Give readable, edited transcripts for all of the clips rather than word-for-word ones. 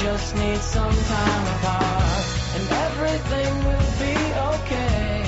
just need some time apart, and everything will be okay.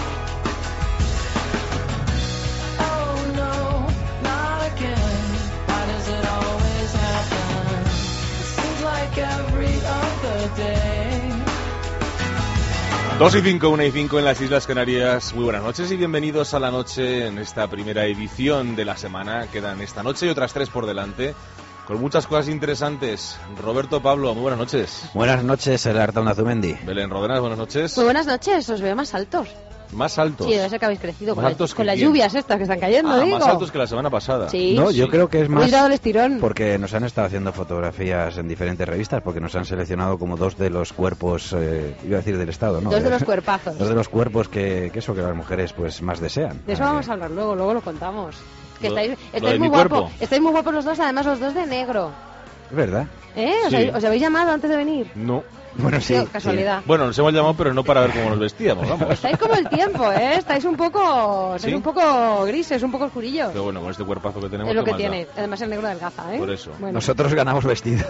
Oh no, not again. Why does it always happen? It seems like every other day. 2 y 5, 1 y 5 en las Islas Canarias. Muy buenas noches y bienvenidos a la noche en esta primera edición de la semana. Quedan esta noche y otras 3 por delante, con muchas cosas interesantes. Roberto, Pablo, muy buenas noches. Buenas noches, el Artaun Azumendi. Belén Rodenas, buenas noches. Muy buenas noches, os veo más altos. ¿Más altos? Sí, debe ser que habéis crecido ¿Más altos con que las quién? lluvias estas que están cayendo, digo. Más altos que la semana pasada. Sí. No, yo creo que es más Habéis dado el estirón. porque nos han estado haciendo fotografías en diferentes revistas, porque nos han seleccionado como 2 de los cuerpos, iba a decir del Estado, ¿no? 2 de los cuerpazos. 2 de los cuerpos que las mujeres pues más desean. De eso vamos a hablar luego lo contamos. Que Lo estáis de muy mi guapos, cuerpo. estáis muy guapos los dos, además los dos de negro. Es verdad. Sí. ¿Os habéis llamado antes de venir? No. Bueno, sí. Casualidad. Bueno, nos hemos llamado, pero no para ver cómo nos vestíamos, vamos. Estáis como el tiempo, ¿eh? Estáis un poco grises, un poco oscurillos. Pero bueno, con este cuerpazo que tenemos... Es lo ¿qué que más tiene. da? Además el negro adelgaza, ¿eh? Por eso. Bueno. Nosotros ganamos vestido.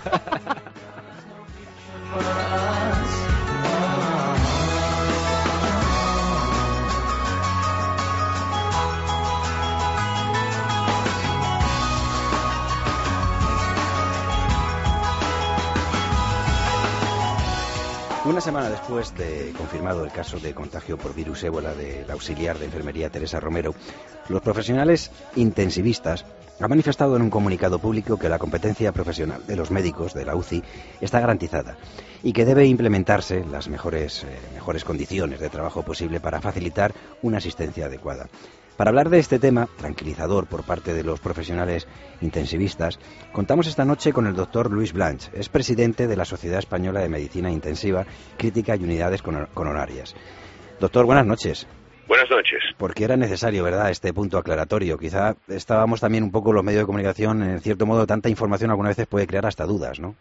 Una semana después de confirmado el caso de contagio por virus ébola de la auxiliar de enfermería Teresa Romero, los profesionales intensivistas han manifestado en un comunicado público que la competencia profesional de los médicos de la UCI está garantizada y que debe implementarse las mejores condiciones de trabajo posible para facilitar una asistencia adecuada. Para hablar de este tema, tranquilizador por parte de los profesionales intensivistas, contamos esta noche con el doctor Luis Blanch. Es presidente de la Sociedad Española de Medicina Intensiva, Crítica y Unidades Coronarias. Doctor, buenas noches. Buenas noches. Porque era necesario, ¿verdad?, este punto aclaratorio. Quizá estábamos también un poco los medios de comunicación, en cierto modo, tanta información algunas veces puede crear hasta dudas, ¿no?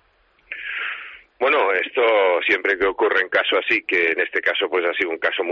Bueno, esto siempre que ocurre en caso así, que en este caso pues ha sido un caso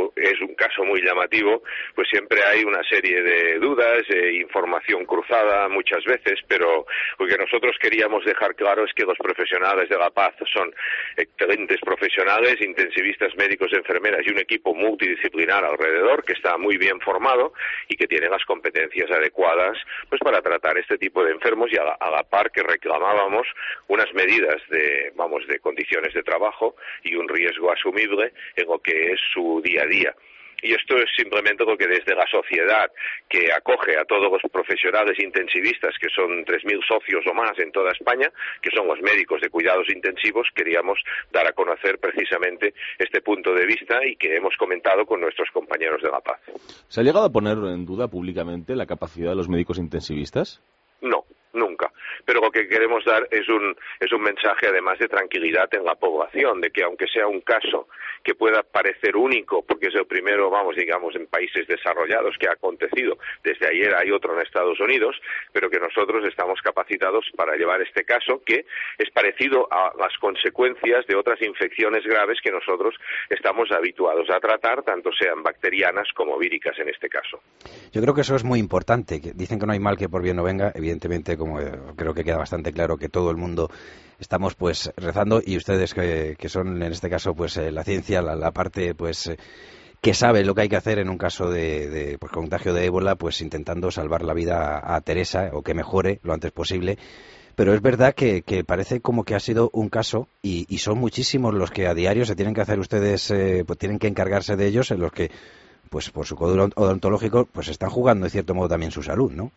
muy llamativo, pues siempre hay una serie de dudas, información cruzada muchas veces, pero lo que nosotros queríamos dejar claro es que los profesionales de La Paz son excelentes profesionales, intensivistas, médicos, enfermeras y un equipo multidisciplinar alrededor que está muy bien formado y que tiene las competencias adecuadas pues para tratar este tipo de enfermos y a la par que reclamábamos unas medidas de condiciones de trabajo y un riesgo asumible en lo que es su día a día. Y esto es simplemente lo que desde la sociedad que acoge a todos los profesionales intensivistas, que son 3.000 socios o más en toda España, que son los médicos de cuidados intensivos, queríamos dar a conocer precisamente este punto de vista y que hemos comentado con nuestros compañeros de La Paz. ¿Se ha llegado a poner en duda públicamente la capacidad de los médicos intensivistas? No, nunca. Pero lo que queremos dar es un mensaje además de tranquilidad en la población, de que aunque sea un caso que pueda parecer único, porque es el primero, en países desarrollados que ha acontecido, desde ayer hay otro en Estados Unidos, pero que nosotros estamos capacitados para llevar este caso, que es parecido a las consecuencias de otras infecciones graves que nosotros estamos habituados a tratar, tanto sean bacterianas como víricas en este caso. Yo creo que eso es muy importante. Dicen que no hay mal que por bien no venga. Evidentemente, como creo que queda bastante claro, que todo el mundo estamos pues rezando, y ustedes que son en este caso pues la ciencia, la parte pues que sabe lo que hay que hacer en un caso de pues, contagio de ébola, pues intentando salvar la vida a Teresa, o que mejore lo antes posible. Pero es verdad que parece como que ha sido un caso, y son muchísimos los que a diario se tienen que hacer ustedes, pues tienen que encargarse de ellos, en los que pues por su código odontológico pues están jugando de cierto modo también su salud, ¿no?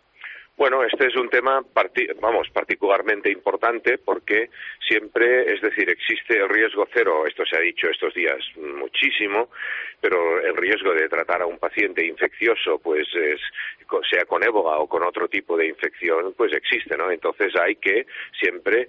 Bueno, este es un tema particularmente importante porque siempre, es decir, existe el riesgo cero, esto se ha dicho estos días muchísimo, pero el riesgo de tratar a un paciente infeccioso, pues sea con ébola o con otro tipo de infección, pues existe, ¿no? Entonces hay que siempre,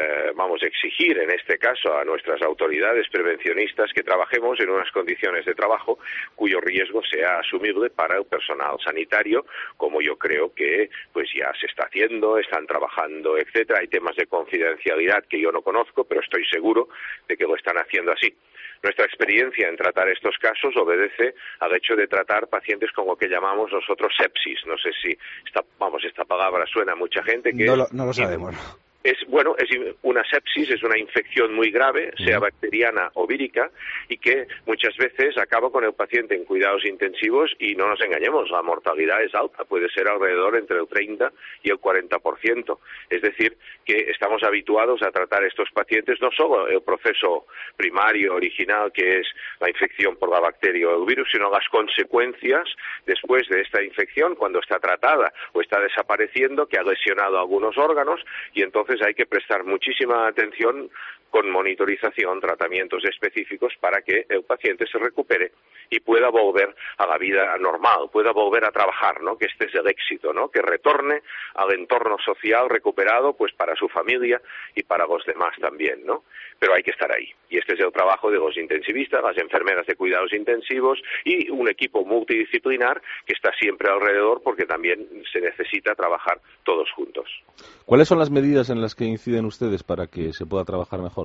exigir en este caso a nuestras autoridades prevencionistas que trabajemos en unas condiciones de trabajo cuyo riesgo sea asumible para el personal sanitario, como yo creo que pues ya se está haciendo, están trabajando, etcétera. Hay temas de confidencialidad que yo no conozco, pero estoy seguro de que lo están haciendo así. Nuestra experiencia en tratar estos casos obedece al hecho de tratar pacientes con lo que llamamos nosotros sepsis. No sé si esta palabra suena a mucha gente. No lo sabemos. Es una sepsis, es una infección muy grave, sea bacteriana o vírica, y que muchas veces acaba con el paciente en cuidados intensivos, y no nos engañemos, la mortalidad es alta, puede ser alrededor entre el 30 y el 40%. Es decir, que estamos habituados a tratar a estos pacientes no solo el proceso primario, original, que es la infección por la bacteria o el virus, sino las consecuencias después de esta infección, cuando está tratada o está desapareciendo, que ha lesionado algunos órganos, y entonces hay que prestar muchísima atención con monitorización, tratamientos específicos para que el paciente se recupere y pueda volver a la vida normal, pueda volver a trabajar, ¿no? Que este es el éxito, ¿no? Que retorne al entorno social recuperado, pues para su familia y para los demás también, ¿no? Pero hay que estar ahí. Y este es el trabajo de los intensivistas, las enfermeras de cuidados intensivos y un equipo multidisciplinar que está siempre alrededor, porque también se necesita trabajar todos juntos. ¿Cuáles son las medidas en las que inciden ustedes para que se pueda trabajar mejor?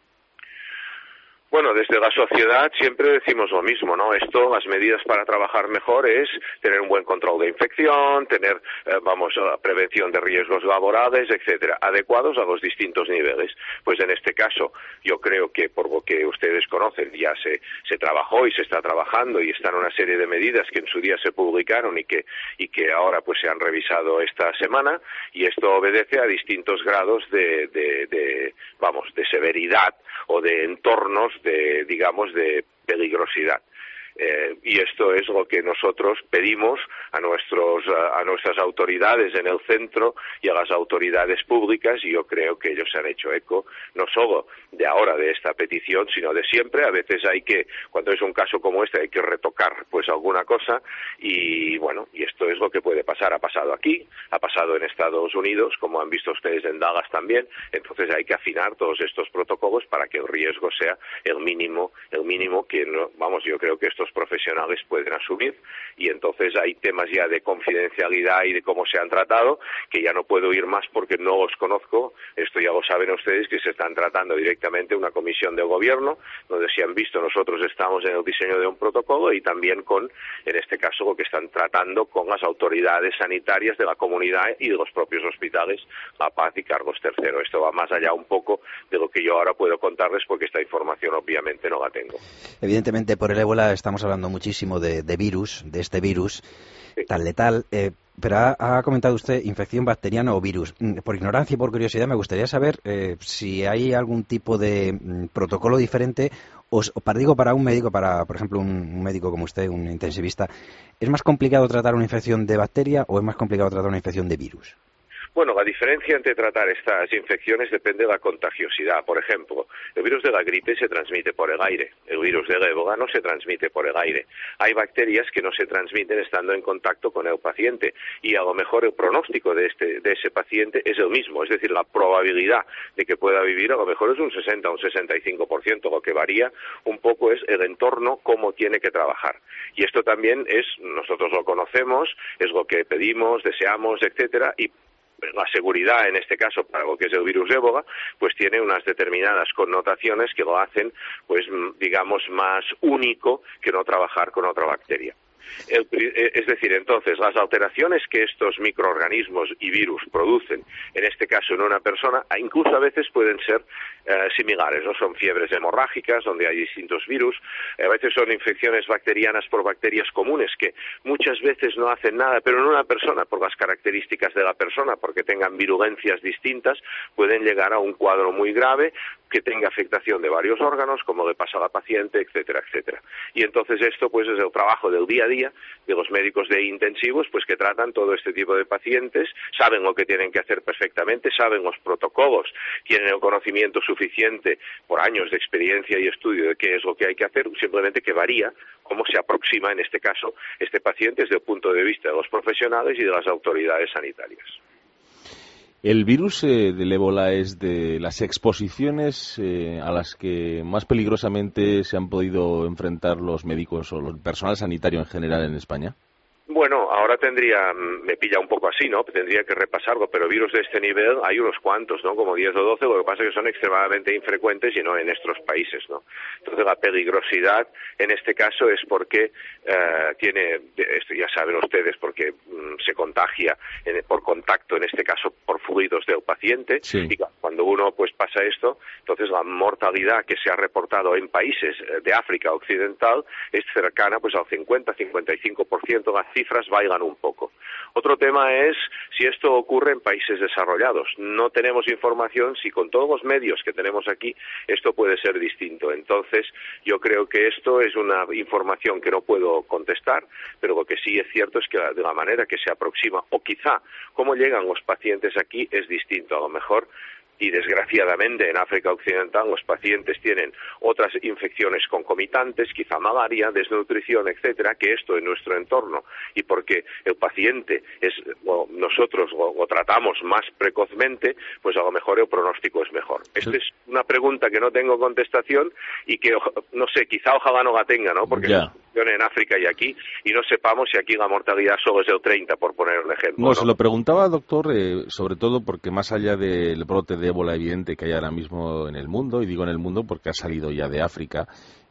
Bueno, desde la sociedad siempre decimos lo mismo, ¿no? Las medidas para trabajar mejor es tener un buen control de infección, tener, prevención de riesgos laborales, etcétera, adecuados a los distintos niveles. Pues en este caso, yo creo que por lo que ustedes conocen, ya se trabajó y se está trabajando, y están una serie de medidas que en su día se publicaron y que ahora pues se han revisado esta semana, y esto obedece a distintos grados de severidad o de entornos de peligrosidad. Y esto es lo que nosotros pedimos a nuestras autoridades en el centro y a las autoridades públicas, y yo creo que ellos se han hecho eco, no solo de ahora de esta petición, sino de siempre. A veces cuando es un caso como este, hay que retocar pues alguna cosa, y esto es lo que puede pasar. Ha pasado aquí, ha pasado en Estados Unidos, como han visto ustedes en Dallas también. Entonces hay que afinar todos estos protocolos para que el riesgo sea el mínimo que yo creo que estos profesionales pueden asumir. Y entonces hay temas ya de confidencialidad y de cómo se han tratado, que ya no puedo ir más porque no los conozco. Esto ya lo saben ustedes, que se están tratando directamente una comisión del gobierno, donde, si han visto, nosotros estamos en el diseño de un protocolo, y también en este caso, lo que están tratando con las autoridades sanitarias de la comunidad y de los propios hospitales La Paz y Carlos III. Esto va más allá un poco de lo que yo ahora puedo contarles, porque esta información obviamente no la tengo. Evidentemente, por el ébola estamos hablando muchísimo de este virus tan letal, pero ha comentado usted infección bacteriana o virus. Por ignorancia y por curiosidad, me gustaría saber si hay algún tipo de protocolo diferente, para un médico, por ejemplo, un médico como usted, un intensivista, ¿es más complicado tratar una infección de bacteria o es más complicado tratar una infección de virus? Bueno, la diferencia entre tratar estas infecciones depende de la contagiosidad. Por ejemplo, el virus de la gripe se transmite por el aire. El virus del ébola no se transmite por el aire. Hay bacterias que no se transmiten estando en contacto con el paciente, y a lo mejor el pronóstico de ese paciente es el mismo. Es decir, la probabilidad de que pueda vivir a lo mejor es un 60 o un 65%. Lo que varía un poco es el entorno, cómo tiene que trabajar. Y esto también nosotros lo conocemos, es lo que pedimos, deseamos, etcétera, y la seguridad, en este caso, para lo que es el virus ébola, pues tiene unas determinadas connotaciones que lo hacen, pues digamos, más único que no trabajar con otra bacteria. Es decir, entonces, las alteraciones que estos microorganismos y virus producen, en este caso en una persona, incluso a veces pueden ser similares, ¿no? Son fiebres hemorrágicas donde hay distintos virus, a veces son infecciones bacterianas por bacterias comunes que muchas veces no hacen nada, pero en una persona, por las características de la persona, porque tengan virulencias distintas, pueden llegar a un cuadro muy grave que tenga afectación de varios órganos, como le pasa a la paciente, etcétera, etcétera. Y entonces esto pues es el trabajo del día a día de los médicos de intensivos, pues que tratan todo este tipo de pacientes, saben lo que tienen que hacer perfectamente, saben los protocolos, tienen el conocimiento suficiente por años de experiencia y estudio de qué es lo que hay que hacer, simplemente que varía cómo se aproxima en este caso este paciente desde el punto de vista de los profesionales y de las autoridades sanitarias. El virus del ébola es de las exposiciones a las que más peligrosamente se han podido enfrentar los médicos o el personal sanitario en general en España. Bueno, ahora me pilla un poco así, ¿no? Tendría que repasarlo, pero virus de este nivel hay unos cuantos, ¿no? Como 10 o 12, lo que pasa es que son extremadamente infrecuentes y no en nuestros países, ¿no? Entonces la peligrosidad en este caso es porque esto ya saben ustedes, porque se contagia por contacto, en este caso por fluidos del paciente, sí. Y cuando uno pues pasa esto, entonces la mortalidad que se ha reportado en países de África Occidental es cercana pues al 50-55%, las cifras bailan un poco. Otro tema es si esto ocurre en países desarrollados. No tenemos información si con todos los medios que tenemos aquí esto puede ser distinto. Entonces, yo creo que esto es una información que no puedo contestar, pero lo que sí es cierto es que de la manera que se aproxima, o quizá cómo llegan los pacientes aquí, es distinto. A lo mejor, y desgraciadamente en África Occidental los pacientes tienen otras infecciones concomitantes, quizá malaria, desnutrición, etcétera, que esto en nuestro entorno, y porque el paciente nosotros lo tratamos más precozmente, pues a lo mejor el pronóstico es mejor. Esta es una pregunta que no tengo contestación y que, no sé, quizá ojalá no la tenga, ¿no? Porque funciona en África y aquí, y no sepamos si aquí la mortalidad solo es del 30, por poner un ejemplo. No, se lo preguntaba, doctor, sobre todo porque más allá del brote de ébola evidente que hay ahora mismo en el mundo, y digo en el mundo porque ha salido ya de África,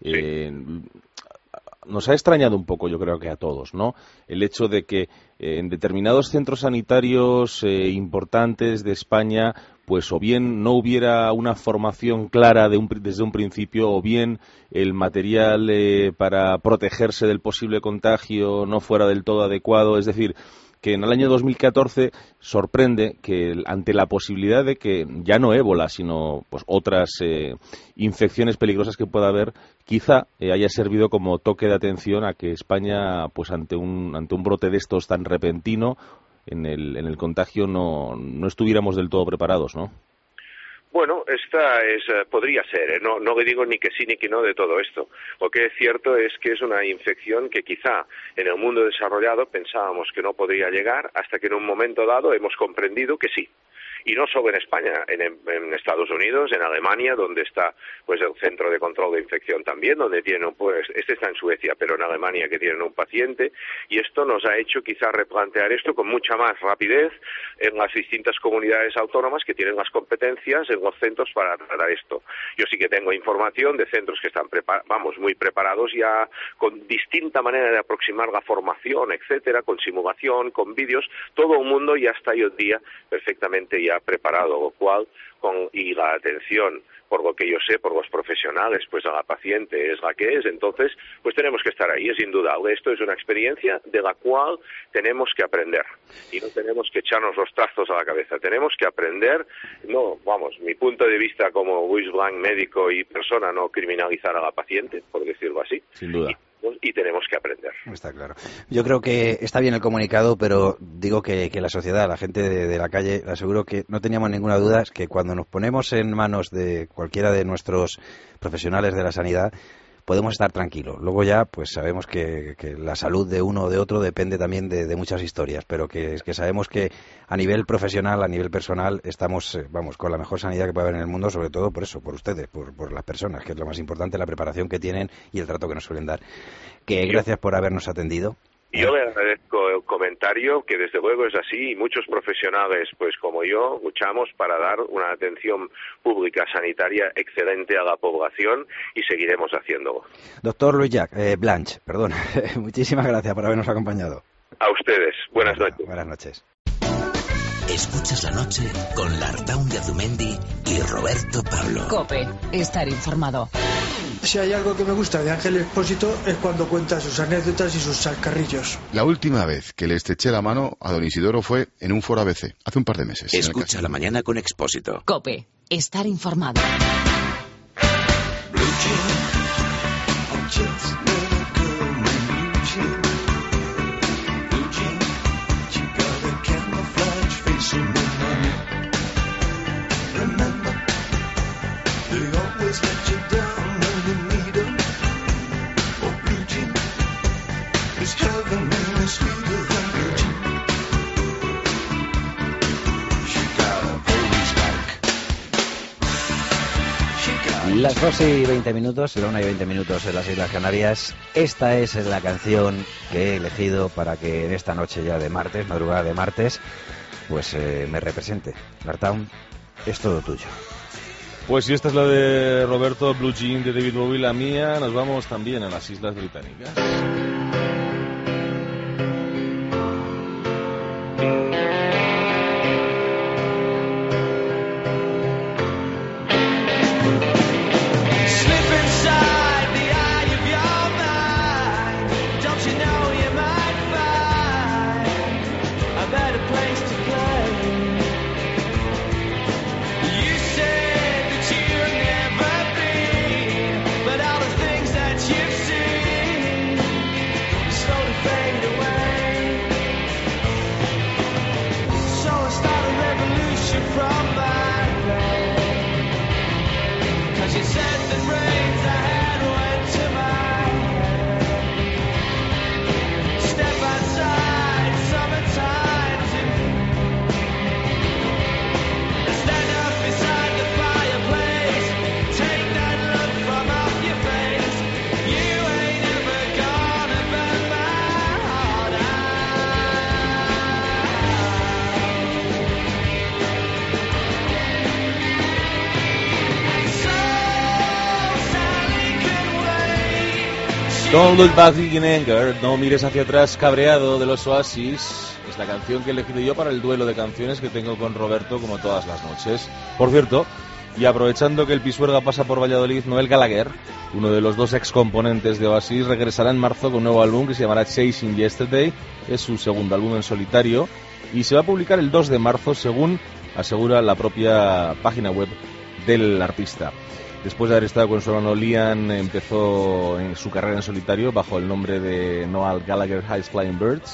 nos ha extrañado un poco, yo creo que a todos, ¿no? El hecho de que en determinados centros sanitarios importantes de España, pues o bien no hubiera una formación clara desde un principio, o bien el material para protegerse del posible contagio no fuera del todo adecuado. Es decir, que en el año 2014 sorprende que ante la posibilidad de que ya no ébola, sino pues otras infecciones peligrosas que pueda haber, quizá haya servido como toque de atención a que España, pues ante un brote de estos tan repentino en el contagio, no estuviéramos del todo preparados, ¿no? Bueno, podría ser, no le digo ni que sí ni que no de todo esto. Lo que es cierto es que es una infección que quizá en el mundo desarrollado pensábamos que no podría llegar, hasta que en un momento dado hemos comprendido que sí. Y no solo en España, en Estados Unidos, en Alemania, donde está pues el centro de control de infección también, donde tienen este está en Suecia, pero en Alemania, que tienen un paciente, y esto nos ha hecho quizá replantear esto con mucha más rapidez en las distintas comunidades autónomas que tienen las competencias en los centros para tratar esto. Yo sí que tengo información de centros que están muy preparados ya, con distinta manera de aproximar la formación, etcétera, con simulación, con vídeos, todo el mundo ya está hoy en día perfectamente ya preparado, lo cual, y la atención, por lo que yo sé, por los profesionales, pues a la paciente es la que es. Entonces, pues tenemos que estar ahí, es indudable. Esto es una experiencia de la cual tenemos que aprender, y no tenemos que echarnos los trastos a la cabeza, tenemos que aprender. Mi punto de vista como Luis Blanc, médico y persona, no criminalizar a la paciente, por decirlo así. Sin duda. Y tenemos que aprender. Está claro. Yo creo que está bien el comunicado, pero digo que la sociedad, la gente de la calle, le aseguro que no teníamos ninguna duda, es que cuando nos ponemos en manos de cualquiera de nuestros profesionales de la sanidad, podemos estar tranquilos. Luego ya, pues sabemos que la salud de uno o de otro depende también de muchas historias, pero que sabemos que a nivel profesional, a nivel personal, estamos, con la mejor sanidad que puede haber en el mundo, sobre todo por eso, por ustedes, por las personas, que es lo más importante, la preparación que tienen y el trato que nos suelen dar. Gracias por habernos atendido. Yo le agradezco el comentario, que desde luego es así, y muchos profesionales, pues como yo, luchamos para dar una atención pública sanitaria excelente a la población, y seguiremos haciéndolo. Doctor Louis Blanch, perdón, muchísimas gracias por habernos acompañado. A ustedes, buenas noches. Buenas noches. Escuchas la noche con Lartaun de Azumendi y Roberto Pablo. COPE, estar informado. Si hay algo que me gusta de Ángel Expósito es cuando cuenta sus anécdotas y sus salcarrillos. La última vez que le estreché la mano a don Isidoro fue en un foro ABC, hace un par de meses. Escucha la mañana con Expósito. COPE, estar informado. Las 2 y 20 minutos, la 1 y 20 minutos en las Islas Canarias. Esta es la canción que he elegido para que en esta noche ya de martes, madrugada de martes, pues me represente. Lartown, es todo tuyo. Pues si esta es la de Roberto, Blue Jean de David Bowie, la mía, nos vamos también a las Islas Británicas. Don't Look Back in Anger, no mires hacia atrás cabreado, de los Oasis. Es la canción que he elegido yo para el duelo de canciones que tengo con Roberto como todas las noches. Por cierto, y aprovechando que el Pisuerga pasa por Valladolid, Noel Gallagher, uno de los dos ex componentes de Oasis, regresará en marzo con un nuevo álbum que se llamará Chasing Yesterday. Es su segundo álbum en solitario y se va a publicar el 2 de marzo, según asegura la propia página web del artista. Después de haber estado con su hermano Liam, empezó en su carrera en solitario bajo el nombre de Noel Gallagher High Flying Birds,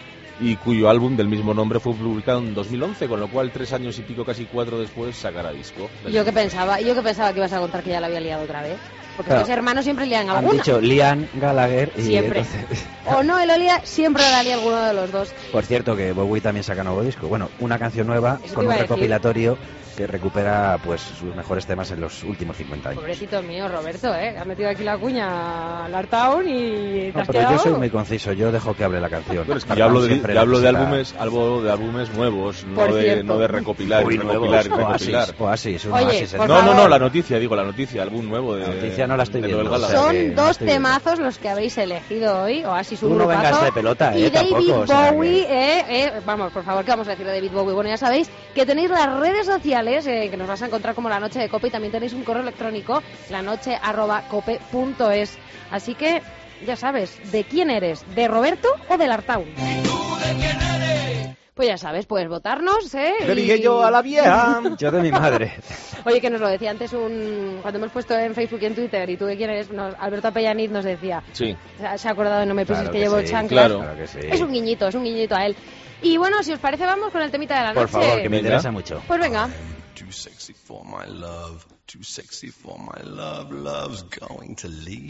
y cuyo álbum del mismo nombre fue publicado en 2011, con lo cual 3 años y pico, casi 4 después, sacará disco. Yo que pensaba que ibas a contar que ya la había liado otra vez. Porque Claro. los hermanos siempre lían alguna. Han dicho Liam Gallagher y Siempre. entonces... O no, el Olía siempre la lía alguno de los dos. Por cierto, que Bowie también saca nuevo disco. Bueno, una canción nueva Eso te con iba un a decir. recopilatorio que recupera pues sus mejores temas en los últimos 50 años. Pobrecito mío, Roberto, ¿eh? Has metido aquí la cuña al Lartown y te No, has pero quedado... yo soy muy conciso, yo dejo que hable la canción. Bueno, es que yo hablo de Siempre álbumes nuevos, Por cierto. no de recopilar, Muy y recopilar, y nuevos. recopilar. Oasis, un Oye, Oasis. por No, favor. la noticia, álbum nuevo de... La noticia no la estoy de viendo, Noel o sea, Gallagher. que Son no dos estoy viendo. temazos los que habéis elegido hoy, Oasis, un Tú no grupazo, vengas de pelota, y David tampoco, o sea, Bowie, vamos, por favor, ¿qué vamos a decir de David Bowie? Bueno, ya sabéis que tenéis las redes sociales, que nos vas a encontrar como La Noche de Cope, y también tenéis un correo electrónico, lanoche@cope.es. Así que, ya sabes, ¿de quién eres? ¿De Roberto o del Lartown? Pues ya sabes, puedes votarnos, ¿eh? Le dije yo a la vieja. Yo de mi madre. Oye, que nos lo decía antes cuando hemos puesto en Facebook y en Twitter, y tú de quién eres, Alberto Apellanit nos decía, Sí, se ha acordado de No me pises Claro que que llevo sí, chanclas. claro. que sí. Es un guiñito a él. Y bueno, si os parece, vamos con el temita de la Por noche. favor, que me Venga. interesa mucho. Pues venga. Too sexy for my love, too sexy for my love, love's going to leave.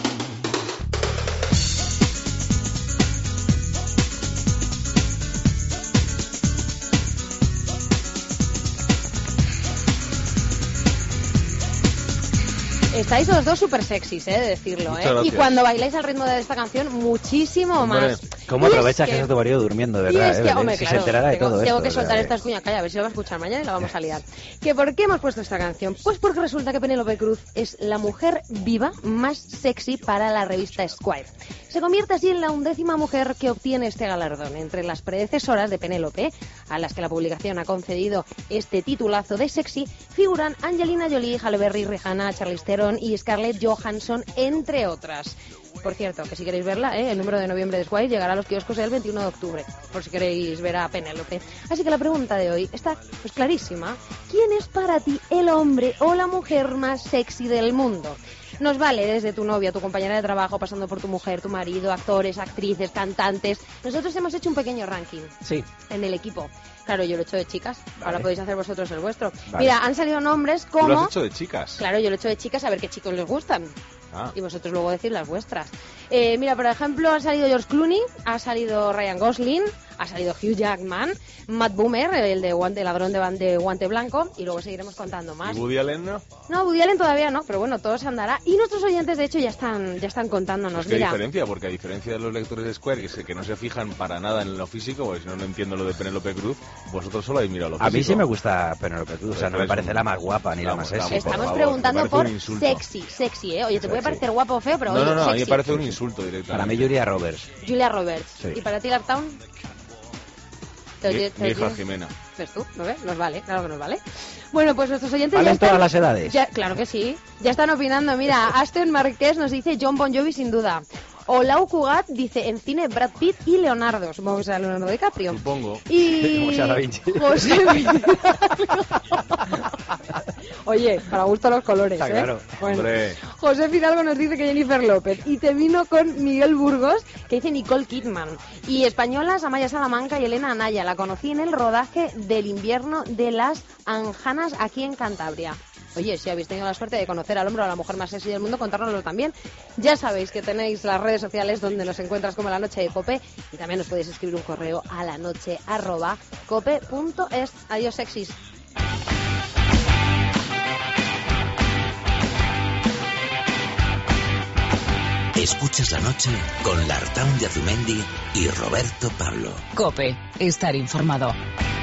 Estáis los dos súper sexys, de decirlo, Muchas Y gracias. cuando bailáis al ritmo de esta canción, muchísimo Hombre, más. ¿Cómo Y es aprovechas que que- está tu marido durmiendo, de Y verdad? es que, Belén? hombre, Si claro, se enterara de tengo, todo tengo esto. que o sea, soltar estas cuñas. Calla, a ver si lo va a escuchar mañana y la vamos a liar. ¿Que ¿Por qué hemos puesto esta canción? Pues porque resulta que Penélope Cruz es la mujer viva más sexy para la revista Esquire. Se convierte así en la 11ª mujer que obtiene este galardón. Entre las predecesoras de Penélope, a las que la publicación ha concedido este titulazo de sexy, figuran Angelina Jolie, Halle Berry, Rihanna, Charlize Theron y Scarlett Johansson, entre otras. Por cierto, que si queréis verla, el número de noviembre de Esquire llegará a los kioscos el 21 de octubre, por si queréis ver a Penélope. Así que la pregunta de hoy está pues clarísima. ¿Quién es para ti el hombre o la mujer más sexy del mundo? Nos vale desde tu novia, tu compañera de trabajo, pasando por tu mujer, tu marido, actores, actrices, cantantes. Nosotros hemos hecho un pequeño ranking Sí. en el equipo. Claro, yo lo he hecho de chicas. Vale. Ahora podéis hacer vosotros el vuestro. Vale. Mira, han salido nombres tú lo como... has hecho de chicas. Claro, yo lo he hecho de chicas a ver qué chicos les gustan. Ah. Y vosotros luego decir las vuestras. Mira, por ejemplo, ha salido George Clooney, ha salido Ryan Gosling, Ha salido Hugh Jackman, Matt Bomer, el ladrón de guante blanco, y luego seguiremos contando más. ¿Y Woody Allen no? No, Woody Allen todavía no, pero bueno, todo se andará. Y nuestros oyentes, de hecho, ya están contándonos. ¿Qué Mira, diferencia? Porque a diferencia de los lectores de Square, que no se fijan para nada en lo físico, porque si no, no entiendo lo de Penélope Cruz, vosotros solo habéis mirado lo físico. A mí sí me gusta Penélope Cruz, o sea, no me parece la más guapa ni la más sexy. Estamos preguntando por sexy, ¿eh? Oye, te puede parecer guapo o feo, pero oye, No, sexy. a mí me parece un insulto directamente. Para mí Julia Roberts. Julia Roberts. Sí. ¿Y para ti, Lartown? Mi hija Jimena. ¿Ves tú? ¿No ves? Nos vale, claro que nos vale. Bueno, pues nuestros oyentes ¿Valen ya están... todas las edades? Ya, claro que sí. Ya están opinando. Mira, Aston Marqués nos dice John Bon Jovi sin duda. Olau Cugat dice en cine Brad Pitt y Leonardo. Supongo que será Leonardo DiCaprio. Supongo. Y Como sea Da Vinci. José Oye, para gusto los colores, Está claro. Bueno, Hombre. José Fidalgo nos dice que Jennifer López. Y te vino con Miguel Burgos, que dice Nicole Kidman. Y españolas, Amaya Salamanca y Elena Anaya. La conocí en el rodaje del invierno de las Anjanas aquí en Cantabria. Oye, si habéis tenido la suerte de conocer al hombre o a la mujer más sexy del mundo, contárnoslo también. Ya sabéis que tenéis las redes sociales donde nos encuentras como La Noche de Cope, y también nos podéis escribir un correo a lanoche@cope.es. Adiós, sexys. Escuchas la noche con Lartaun de Azumendi y Roberto Pablo. Cope, estar informado.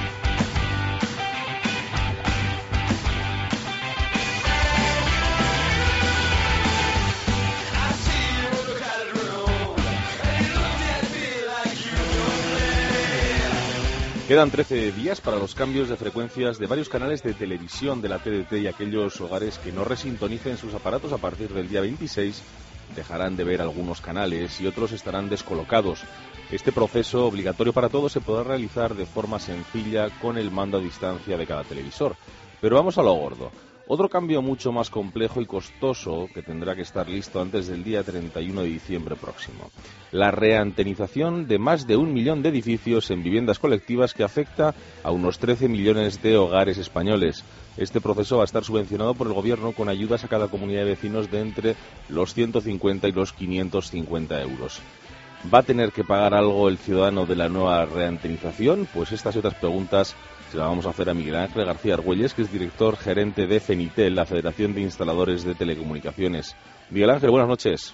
Quedan 13 días para los cambios de frecuencias de varios canales de televisión de la TDT, y aquellos hogares que no resintonicen sus aparatos a partir del día 26 dejarán de ver algunos canales y otros estarán descolocados. Este proceso, obligatorio para todos, se podrá realizar de forma sencilla con el mando a distancia de cada televisor. Pero vamos a lo gordo. Otro cambio mucho más complejo y costoso, que tendrá que estar listo antes del día 31 de diciembre próximo. La reantenización de más de 1 millón de edificios en viviendas colectivas, que afecta a unos 13 millones de hogares españoles. Este proceso va a estar subvencionado por el Gobierno con ayudas a cada comunidad de vecinos de entre los 150 y los 550 euros. ¿Va a tener que pagar algo el ciudadano de la nueva reantenización? Pues estas y otras preguntas se las vamos a hacer a Miguel Ángel García Argüelles, que es director gerente de FENITEL, la Federación de Instaladores de Telecomunicaciones. Miguel Ángel, buenas noches.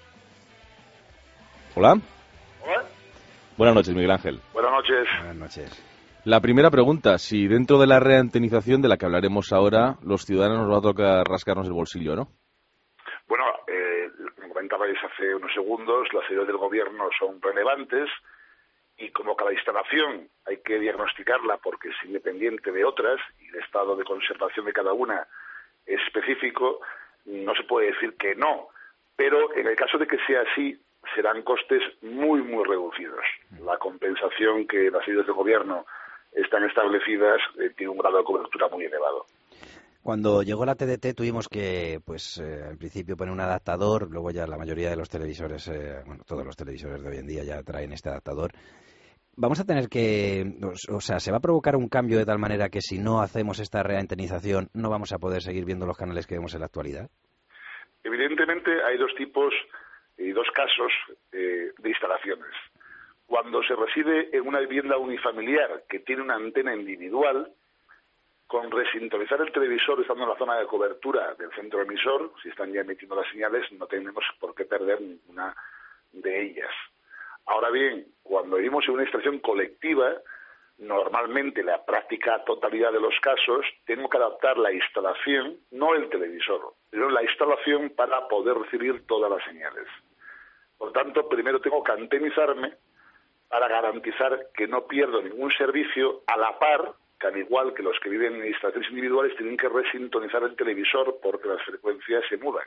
¿Hola? ¿Hola? Buenas noches, Miguel Ángel. Buenas noches. Buenas noches. La primera pregunta, si dentro de la reantenización de la que hablaremos ahora, los ciudadanos nos va a tocar rascarnos el bolsillo, ¿no? Bueno, como comentabais hace unos segundos, las ayudas del Gobierno son relevantes y como cada instalación hay que diagnosticarla porque es independiente de otras y el estado de conservación de cada una es específico, no se puede decir que no, pero en el caso de que sea así, serán costes muy, muy reducidos. La compensación que las ayudas del Gobierno están establecidas tiene un grado de cobertura muy elevado. Cuando llegó la TDT tuvimos que, al principio poner un adaptador, luego ya la mayoría de los televisores, todos los televisores de hoy en día ya traen este adaptador. Vamos a tener que, se va a provocar un cambio de tal manera que si no hacemos esta reantenización no vamos a poder seguir viendo los canales que vemos en la actualidad. Evidentemente hay dos tipos y dos casos de instalaciones. Cuando se reside en una vivienda unifamiliar que tiene una antena individual, con resintonizar el televisor estando en la zona de cobertura del centro emisor, si están ya emitiendo las señales, no tenemos por qué perder ninguna de ellas. Ahora bien, cuando vivimos en una instalación colectiva, normalmente la práctica totalidad de los casos, tengo que adaptar la instalación, no el televisor, pero la instalación para poder recibir todas las señales. Por tanto, primero tengo que antenizarme para garantizar que no pierdo ningún servicio, a la par que al igual que los que viven en instalaciones individuales tienen que resintonizar el televisor porque las frecuencias se mudan.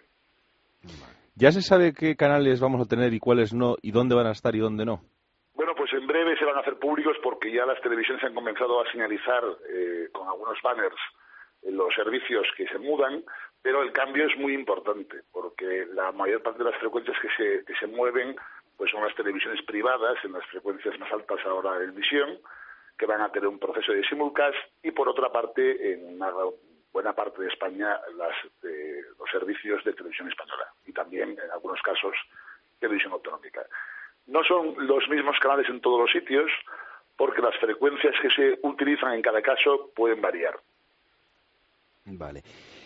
¿Ya se sabe qué canales vamos a tener y cuáles no, y dónde van a estar y dónde no? Bueno, pues en breve se van a hacer públicos porque ya las televisiones han comenzado a señalizar con algunos banners los servicios que se mudan, pero el cambio es muy importante porque la mayor parte de las frecuencias que se mueven pues son las televisiones privadas en las frecuencias más altas ahora de emisión, que van a tener un proceso de simulcast, y por otra parte, en una buena parte de España, los servicios de televisión española y también, en algunos casos, televisión autonómica. No son los mismos canales en todos los sitios, porque las frecuencias que se utilizan en cada caso pueden variar. Vale.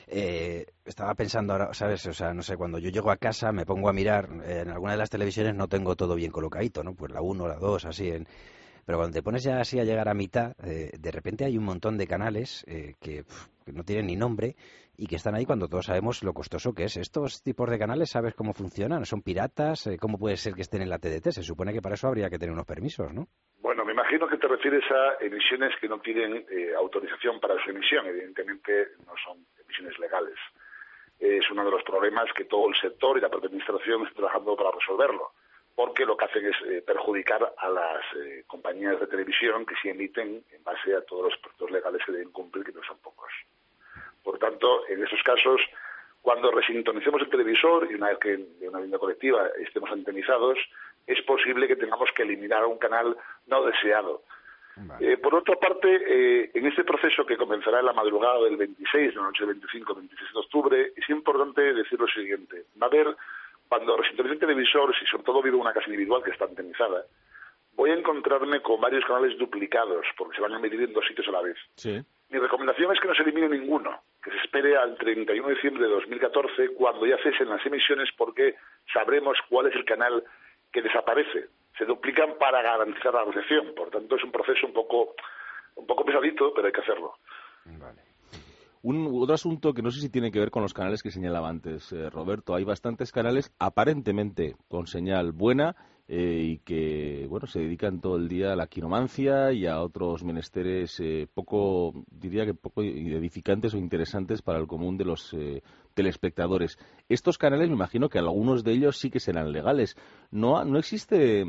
Estaba pensando ahora, ¿sabes? O sea, no sé, cuando yo llego a casa me pongo a mirar, en alguna de las televisiones no tengo todo bien colocadito, ¿no? Pues la 1, la 2, así. Pero cuando te pones ya así a llegar a mitad, de repente hay un montón de canales que no tienen ni nombre y que están ahí cuando todos sabemos lo costoso que es. ¿Estos tipos de canales sabes cómo funcionan? ¿Son piratas? ¿Cómo puede ser que estén en la TDT? Se supone que para eso habría que tener unos permisos, ¿no? Bueno, me imagino que te refieres a emisiones que no tienen autorización para su emisión. Evidentemente no son emisiones legales. Es uno de los problemas que todo el sector y la propia administración está trabajando para resolverlo, porque lo que hacen es perjudicar a las compañías de televisión que sí emiten en base a todos los procesos legales que deben cumplir, que no son pocos. Por tanto, en esos casos, cuando resintonicemos el televisor y una vez que de una vivienda colectiva estemos antenizados, es posible que tengamos que eliminar un canal no deseado. Vale. Por otra parte, en este proceso que comenzará en la madrugada del 26, de la noche del 25 al 26 de octubre, es importante decir lo siguiente. Va a haber, cuando resintonice el televisor, si sobre todo vivo en una casa individual que está antenizada, voy a encontrarme con varios canales duplicados, porque se van a emitir en 2 sitios a la vez. Sí. Mi recomendación es que no se elimine ninguno, que se espere al 31 de diciembre de 2014, cuando ya cesen las emisiones, porque sabremos cuál es el canal que desaparece. Se duplican para garantizar la recepción. Por tanto, es un proceso un poco pesadito, pero hay que hacerlo. Vale. Otro asunto que no sé si tiene que ver con los canales que señalaba antes Roberto. Hay bastantes canales aparentemente con señal buena y que bueno se dedican todo el día a la quiromancia y a otros menesteres poco edificantes o interesantes para el común de los telespectadores. Estos canales, me imagino que algunos de ellos sí que serán legales. No existe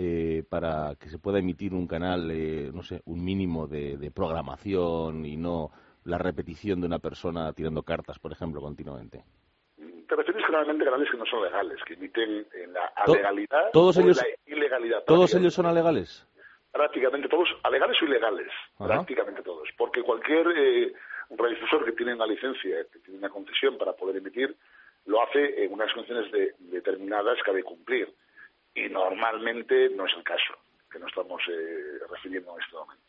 para que se pueda emitir un canal, no sé, un mínimo de programación y no la repetición de una persona tirando cartas, por ejemplo, continuamente. Te refieres generalmente a canales que no son legales, que emiten en la alegalidad ¿Todos o ellos, la ilegalidad. ¿Todos ellos son alegales? Prácticamente todos, alegales o ilegales, Ajá. Prácticamente todos. Porque cualquier radiodifusor que tiene una licencia, que tiene una concesión para poder emitir, lo hace en unas condiciones determinadas que ha de cumplir. Y normalmente no es el caso, que nos estamos refiriendo en este momento.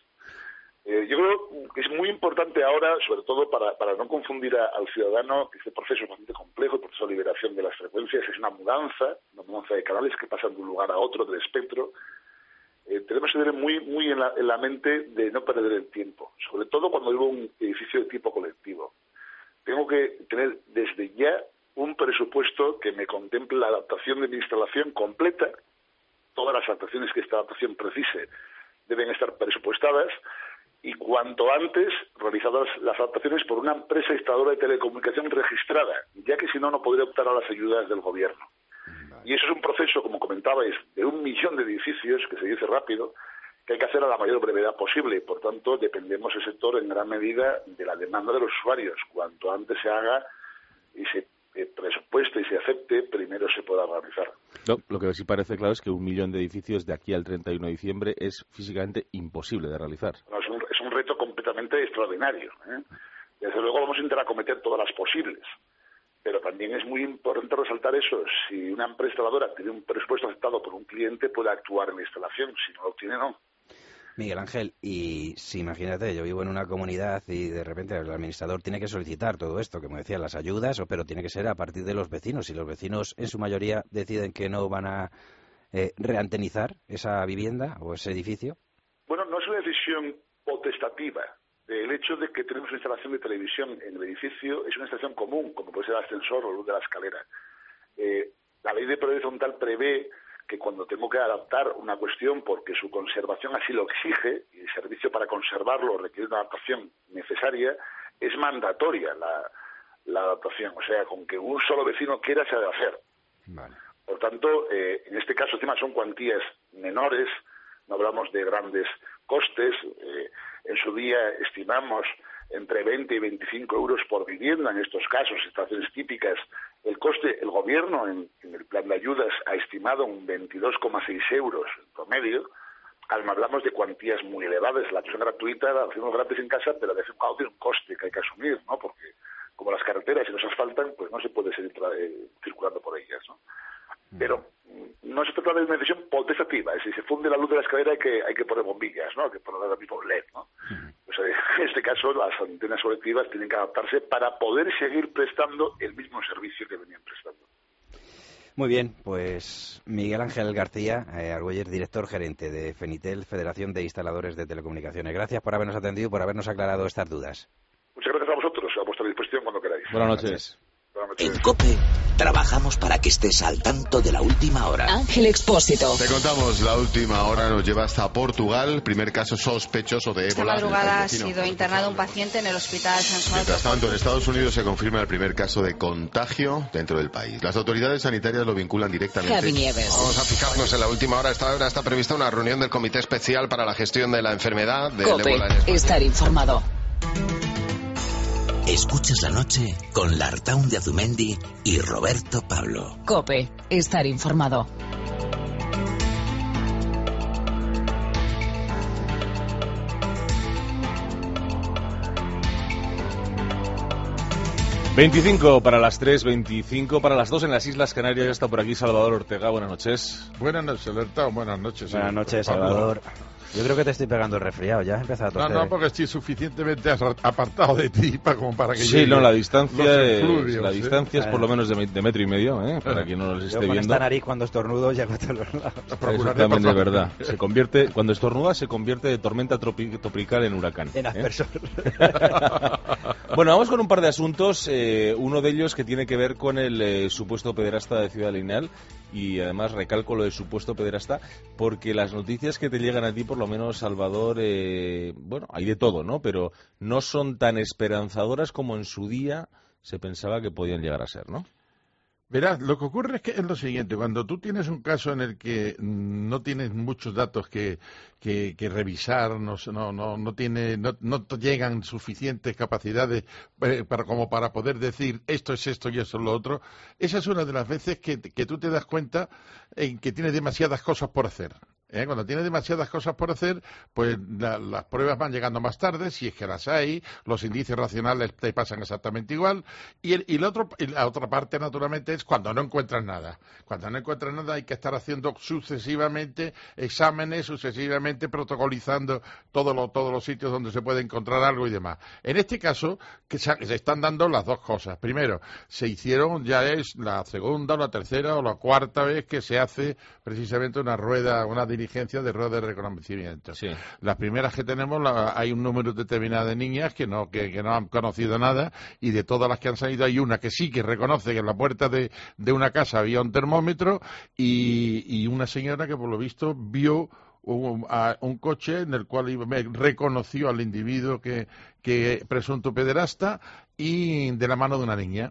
Yo creo que es muy importante ahora, sobre todo para no confundir al ciudadano, que este proceso es bastante complejo, el proceso de liberación de las frecuencias es una mudanza de canales que pasan de un lugar a otro del espectro. Tenemos que tener muy en la mente de no perder el tiempo, sobre todo cuando vivo en un edificio de tipo colectivo. Tengo que tener desde ya un presupuesto que me contemple la adaptación de mi instalación completa. Todas las adaptaciones que esta adaptación precise deben estar presupuestadas, y cuanto antes realizadas las adaptaciones por una empresa instaladora de telecomunicación registrada, ya que si no podría optar a las ayudas del gobierno. Vale. Y eso es un proceso, como comentabais, de 1 millón de edificios, que se dice rápido, que hay que hacer a la mayor brevedad posible, y por tanto dependemos el sector en gran medida de la demanda de los usuarios. Cuanto antes se haga y se presupueste y se acepte, primero se pueda realizar. No, lo que sí parece claro es que 1 millón de edificios de aquí al 31 de diciembre es físicamente imposible de realizar. No, es un reto completamente extraordinario. Desde luego vamos a intentar acometer todas las posibles, pero también es muy importante resaltar eso. Si una empresa instaladora tiene un presupuesto aceptado por un cliente, puede actuar en la instalación. Si no lo tiene, no. Miguel Ángel, y si imagínate, yo vivo en una comunidad y de repente el administrador tiene que solicitar todo esto, como decía, las ayudas, pero tiene que ser a partir de los vecinos. Si los vecinos en su mayoría deciden que no van a reantenizar esa vivienda o ese edificio. Bueno, no es una decisión potestativa. El hecho de que tenemos una instalación de televisión en el edificio es una instalación común, como puede ser el ascensor o la luz de la escalera. La ley de previsión horizontal prevé que cuando tengo que adaptar una cuestión porque su conservación así lo exige, y el servicio para conservarlo requiere una adaptación necesaria, es mandatoria la adaptación. O sea, con que un solo vecino quiera, se ha de hacer. Vale. Por tanto, en este caso, encima son cuantías menores, no hablamos de grandes costes. En su día estimamos entre 20 y 25 euros por vivienda en estos casos, situaciones típicas. El coste, el gobierno en el plan de ayudas ha estimado un 22,6 euros en promedio. Hablamos de cuantías muy elevadas. La acción gratuita la hacemos gratis en casa, pero de vez en cuando tiene un coste que hay que asumir, ¿no? Porque como las carreteras y nos asfaltan, pues no se puede seguir circulando por ellas, ¿no? Pero no se trata de una decisión potestativa. Si se funde la luz de la escalera hay que poner bombillas, ¿no? Hay que poner ahora mismo LED, ¿no? Pues en este caso las antenas colectivas tienen que adaptarse para poder seguir prestando el mismo servicio que venían prestando. Muy bien, pues Miguel Ángel García Argüelles, director gerente de Fenitel, Federación de Instaladores de Telecomunicaciones. Gracias por habernos atendido y por habernos aclarado estas dudas. Muchas gracias a vosotros, a vuestra disposición cuando queráis. Buenas noches. En COPE trabajamos para que estés al tanto de la última hora. Ángel Expósito. Te contamos, la última hora nos lleva hasta Portugal, primer caso sospechoso de Esta ébola. madrugada ha sido internado un paciente en el hospital San Juan. Mientras tanto, en Estados Unidos se confirma el primer caso de contagio dentro del país. Las autoridades sanitarias lo vinculan directamente. Javi Nieves. Vamos a fijarnos en la última hora. A esta hora está prevista una reunión del Comité Especial para la Gestión de la Enfermedad del COPE. ébola en España. Estar informado. Escuchas la noche con Lartaun de Azumendi y Roberto Pablo. COPE. Estar informado. ...25 para las 3, 25 para las 2 en las Islas Canarias. Ya está por aquí Salvador Ortega. Buenas noches. Buenas noches, Alertado. Buenas noches. Buenas noches, Salvador. Yo creo que te estoy pegando el resfriado, ya has empezado a toser. No, porque estoy suficientemente apartado de ti como para que sí, no, la distancia es ¿eh? por lo menos de metro y medio, para quien no nos esté viendo. Esta nariz cuando estornudo ya a todos los lados. Exactamente, es verdad. Cuando estornuda se convierte de tormenta tropical en huracán. En aspersor. Bueno, vamos con un par de asuntos. Uno de ellos que tiene que ver con el supuesto pederasta de Ciudad Lineal. Y además recalco lo de supuesto pederasta porque las noticias que te llegan a ti, por lo menos, Salvador, bueno, hay de todo, ¿no? Pero no son tan esperanzadoras como en su día se pensaba que podían llegar a ser, ¿no? Verás, lo que ocurre es que es lo siguiente, cuando tú tienes un caso en el que no tienes muchos datos que revisar, no te llegan suficientes capacidades como para poder decir esto es esto y eso es lo otro, esa es una de las veces que tú te das cuenta en que tienes demasiadas cosas por hacer. Cuando tienes demasiadas cosas por hacer, pues las pruebas van llegando más tarde, si es que las hay, los indicios racionales te pasan exactamente igual, y la otra parte, naturalmente, es cuando no encuentras nada. Cuando no encuentras nada hay que estar haciendo sucesivamente exámenes, sucesivamente protocolizando todos los sitios donde se puede encontrar algo y demás. En este caso, que se están dando las dos cosas. Primero, se hicieron, ya es la segunda o la tercera o la cuarta vez que se hace precisamente una diligencia de rueda de reconocimiento. Sí. Las primeras que tenemos, hay un número determinado de niñas que no han conocido nada, y de todas las que han salido hay una que sí que reconoce que en la puerta de una casa había un termómetro y una señora que por lo visto vio un coche en el cual reconoció al individuo que presunto pederasta, y de la mano de una niña.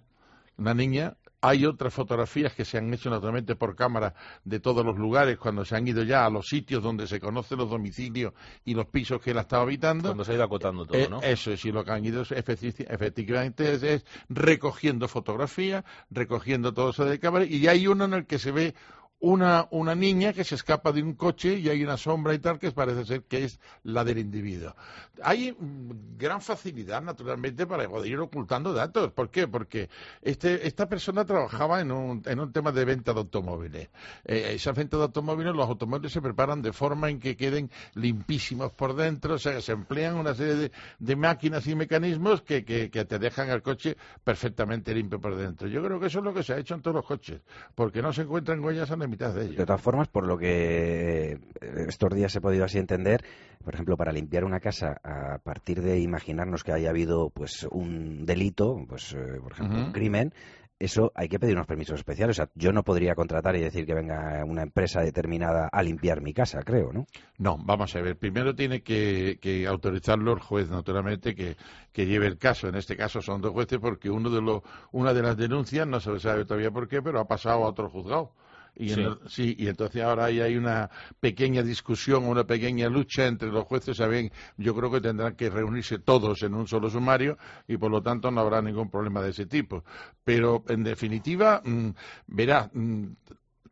Hay otras fotografías que se han hecho naturalmente por cámara de todos los lugares cuando se han ido ya a los sitios donde se conocen los domicilios y los pisos que él ha estado habitando. Cuando se ha ido acotando todo, ¿no? Eso es, y lo que han ido efectivamente es recogiendo fotografías, recogiendo todo eso de cámara, y hay uno en el que se ve una niña que se escapa de un coche y hay una sombra y tal que parece ser que es la del individuo. Hay gran facilidad, naturalmente, para poder ir ocultando datos. ¿Por qué? Porque esta persona trabajaba en un tema de venta de automóviles. Esa venta de automóviles, los automóviles se preparan de forma en que queden limpísimos por dentro, o sea, se emplean una serie de máquinas y mecanismos que te dejan el coche perfectamente limpio por dentro. Yo creo que eso es lo que se ha hecho en todos los coches, porque no se encuentran huellas en la mitad de ellos. De todas formas, por lo que estos días he podido así entender, por ejemplo, para limpiar una casa, a partir de imaginarnos que haya habido pues un delito, pues por ejemplo un crimen, eso hay que pedir unos permisos especiales. O sea, yo no podría contratar y decir que venga una empresa determinada a limpiar mi casa, creo, ¿no? No, vamos a ver. Primero tiene que autorizarlo el juez, naturalmente, que lleve el caso. En este caso son dos jueces, porque una de las denuncias, no se sabe todavía por qué, pero ha pasado a otro juzgado. Y entonces ahora hay una pequeña discusión, una pequeña lucha entre los jueces. Yo creo que tendrán que reunirse todos en un solo sumario y por lo tanto no habrá ningún problema de ese tipo. Pero en definitiva, verá,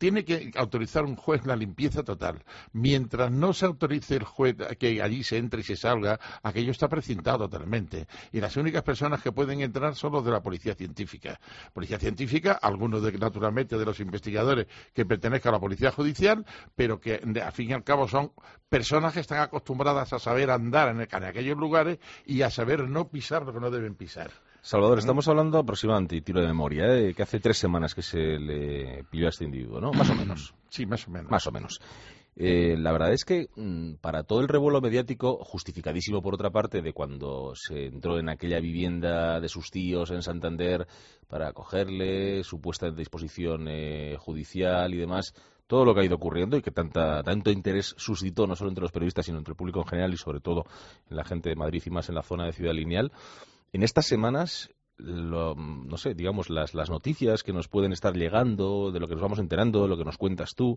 tiene que autorizar un juez la limpieza total. Mientras no se autorice el juez que allí se entre y se salga, aquello está precintado totalmente. Y las únicas personas que pueden entrar son los de la policía científica. Policía científica, algunos naturalmente de los investigadores que pertenezcan a la policía judicial, pero que al fin y al cabo son personas que están acostumbradas a saber andar en aquellos lugares y a saber no pisar lo que no deben pisar. Salvador, estamos hablando aproximadamente, tiro de memoria, que hace 3 semanas que se le pilló a este individuo, ¿no? Más o menos. Sí, más o menos. Más o menos. La verdad es que para todo el revuelo mediático, justificadísimo por otra parte, de cuando se entró en aquella vivienda de sus tíos en Santander para cogerle, supuesta disposición judicial y demás, todo lo que ha ido ocurriendo y que tanto interés suscitó no solo entre los periodistas sino entre el público en general y sobre todo en la gente de Madrid y más en la zona de Ciudad Lineal. En estas semanas, no sé, digamos, las noticias que nos pueden estar llegando, de lo que nos vamos enterando, de lo que nos cuentas tú,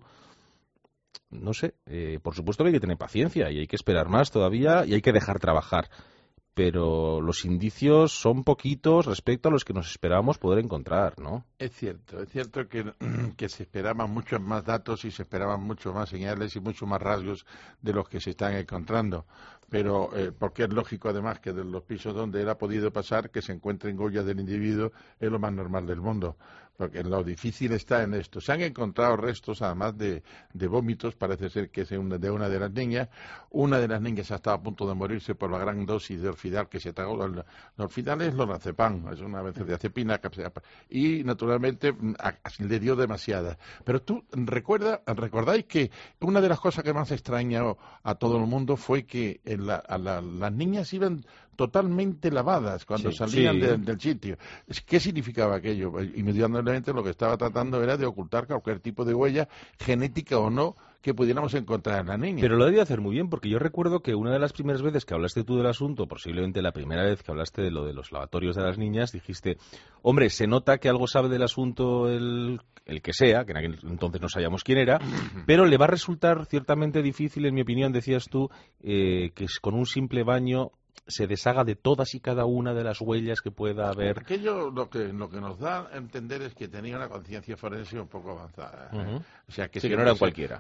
no sé, por supuesto que hay que tener paciencia y hay que esperar más todavía y hay que dejar trabajar. Pero los indicios son poquitos respecto a los que nos esperábamos poder encontrar, ¿no? Es cierto que se esperaban muchos más datos y se esperaban mucho más señales y muchos más rasgos de los que se están encontrando. Pero porque es lógico además que de los pisos donde él ha podido pasar que se encuentren huellas del individuo es lo más normal del mundo. Porque lo difícil está en esto. Se han encontrado restos, además de vómitos, parece ser que es de una de las niñas. Una de las niñas ha estado a punto de morirse por la gran dosis de orfidal que se tragó. El orfidal es lorazepam, es una benzodiazepina. Y, naturalmente, le dio demasiada. Pero tú, ¿recordáis que una de las cosas que más extrañó a todo el mundo fue que las niñas iban totalmente lavadas cuando salían del sitio? ¿Qué significaba aquello? Inmediatamente lo que estaba tratando era de ocultar cualquier tipo de huella, genética o no, que pudiéramos encontrar en la niña. Pero lo debía hacer muy bien, porque yo recuerdo que una de las primeras veces que hablaste tú del asunto, posiblemente la primera vez que hablaste de lo de los lavatorios de las niñas, dijiste, hombre, se nota que algo sabe del asunto el que sea, que en aquel entonces no sabíamos quién era, pero le va a resultar ciertamente difícil, en mi opinión, decías tú, que con un simple baño se deshaga de todas y cada una de las huellas que pueda haber. Aquello lo que nos da a entender es que tenía una conciencia forense un poco avanzada. O sea, que sí, que no era cualquiera.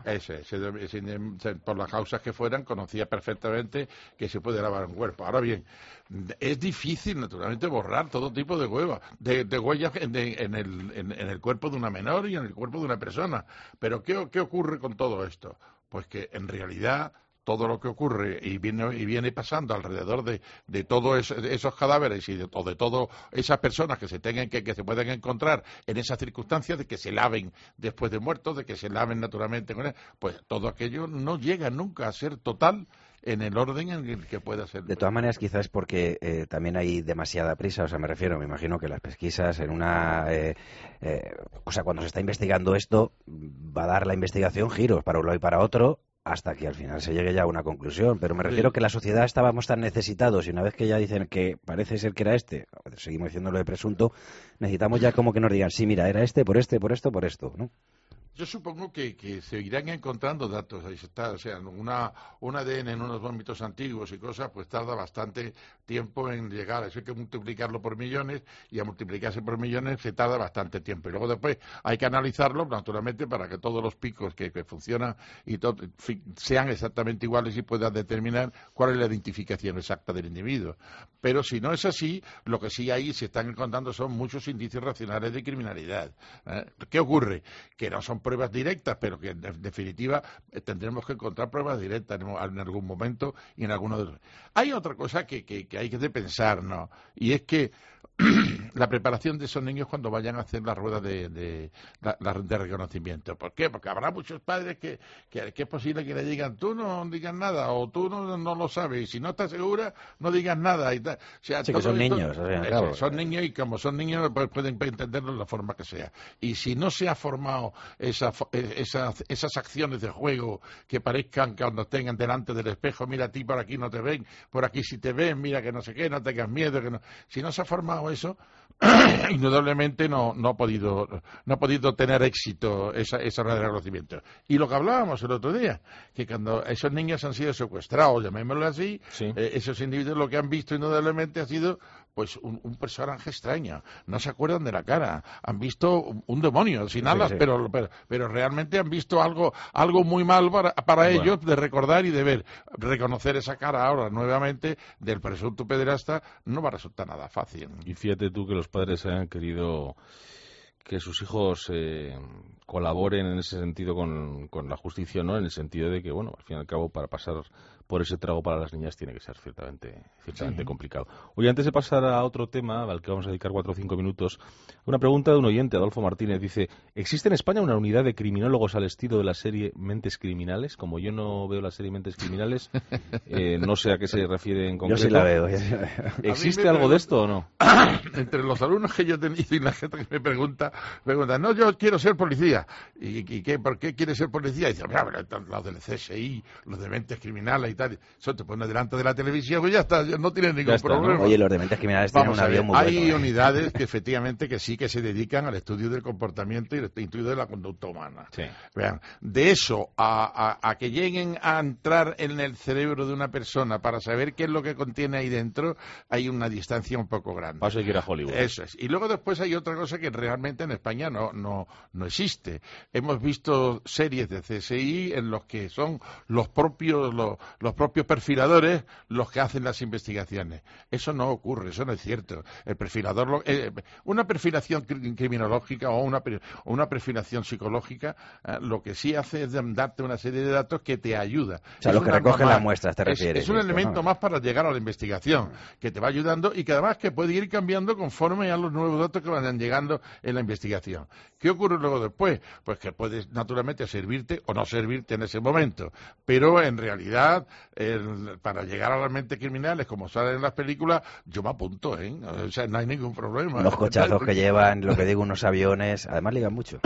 Por las causas que fueran, conocía perfectamente que se puede lavar un cuerpo. Ahora bien, es difícil, naturalmente, borrar todo tipo de huellas en el cuerpo de una menor y en el cuerpo de una persona. Pero ¿qué ocurre con todo esto? Pues que, en realidad, todo lo que ocurre y viene pasando alrededor de todos esos cadáveres y de todas esas personas que se pueden encontrar en esas circunstancias, de que se laven después de muertos, de que se laven naturalmente con él, pues todo aquello no llega nunca a ser total en el orden en el que pueda ser. De todas maneras, quizás es porque también hay demasiada prisa, o sea, me imagino que las pesquisas en cuando se está investigando esto, va a dar la investigación giros para un lado y para otro, hasta que al final se llegue ya a una conclusión. Pero me refiero que la sociedad estábamos tan necesitados y una vez que ya dicen que parece ser que era seguimos diciéndolo de presunto, necesitamos ya como que nos digan, sí, mira, era por esto, ¿no? Yo supongo que se irán encontrando datos, ahí está, o sea, un ADN en unos vómitos antiguos y cosas, pues tarda bastante tiempo en llegar. Eso hay que multiplicarlo por millones y a multiplicarse por millones se tarda bastante tiempo. Y luego después hay que analizarlo, naturalmente, para que todos los picos que funcionan y sean exactamente iguales y puedan determinar cuál es la identificación exacta del individuo. Pero si no es así, lo que sí ahí se están encontrando son muchos indicios racionales de criminalidad. ¿Qué ocurre? Que no son pruebas directas, pero que en definitiva tendremos que encontrar pruebas directas en algún momento y en alguno de los... Hay otra cosa que hay que pensar, ¿no? Y es que la preparación de esos niños cuando vayan a hacer la rueda de reconocimiento. ¿Por qué? Porque habrá muchos padres que es posible que le digan, tú no digas nada, o tú no lo sabes, y si no estás segura, no digas nada. Y tal. O sea, sí, que son niños. Claro. Son niños y como son niños pues pueden entenderlo de la forma que sea. Y si no se ha formado esas acciones de juego que parezcan que cuando tengan delante del espejo, mira a ti, por aquí no te ven, por aquí si te ven, mira que no sé qué, no tengas miedo. Si no se ha formado eso, indudablemente no ha podido tener éxito esa red de reconocimiento. Y lo que hablábamos el otro día, que cuando esos niños han sido secuestrados, llamémoslo así, esos individuos lo que han visto indudablemente ha sido pues un personaje extraño, no se acuerdan de la cara, han visto un demonio sin alas, sí. Pero realmente han visto algo muy mal para ellos de recordar y de ver. Reconocer esa cara ahora nuevamente del presunto pederasta no va a resultar nada fácil. Y fíjate tú que los padres hayan querido que sus hijos colaboren en ese sentido con la justicia, ¿no? En el sentido de que, bueno, al fin y al cabo, para pasar por ese trago para las niñas tiene que ser ciertamente complicado. Oye, antes de pasar a otro tema, al que vamos a dedicar 4 o 5 minutos, una pregunta de un oyente, Adolfo Martínez, dice: ¿existe en España una unidad de criminólogos al estilo de la serie Mentes Criminales? Como yo no veo la serie Mentes Criminales, no sé a qué se refiere en concreto. Yo sí la veo. ¿Existe algo de esto o no? Entre los alumnos que yo he tenido y la gente que me pregunta, no, yo quiero ser policía. ¿Y qué? ¿Por qué quieres ser policía? Y dice, los del CSI, los de Mentes Criminales y tal. Eso te pone delante de la televisión y ya está, no tienes ningún problema. ¿no? Oye, los de Mentes Criminales tienen un avión muy bueno. Hay unidades que efectivamente que sí que se dedican al estudio del comportamiento y al estudio de la conducta humana. Sí. Vean, de eso a que lleguen a entrar en el cerebro de una persona para saber qué es lo que contiene ahí dentro, hay una distancia un poco grande. Paso hay que ir a Hollywood. Eso es. Y luego después hay otra cosa que realmente en España no existe. Hemos visto series de CSI en los que son los propios perfiladores los que hacen las investigaciones. Eso no ocurre, eso no es cierto. El perfilador, una perfilación criminológica o una perfilación psicológica, lo que sí hace es darte una serie de datos que te ayuda. O sea, los que recogen las muestras, te refieres. Es un elemento más para llegar a la investigación, que te va ayudando y que además que puede ir cambiando conforme a los nuevos datos que vayan llegando en la investigación. ¿Qué ocurre luego después? Pues que puedes naturalmente servirte o no servirte en ese momento, pero en realidad para llegar a las mentes criminales, como sale en las películas, yo me apunto, o sea, no hay ningún problema. Los cochazos que llevan, lo que digo, unos aviones, además ligan mucho.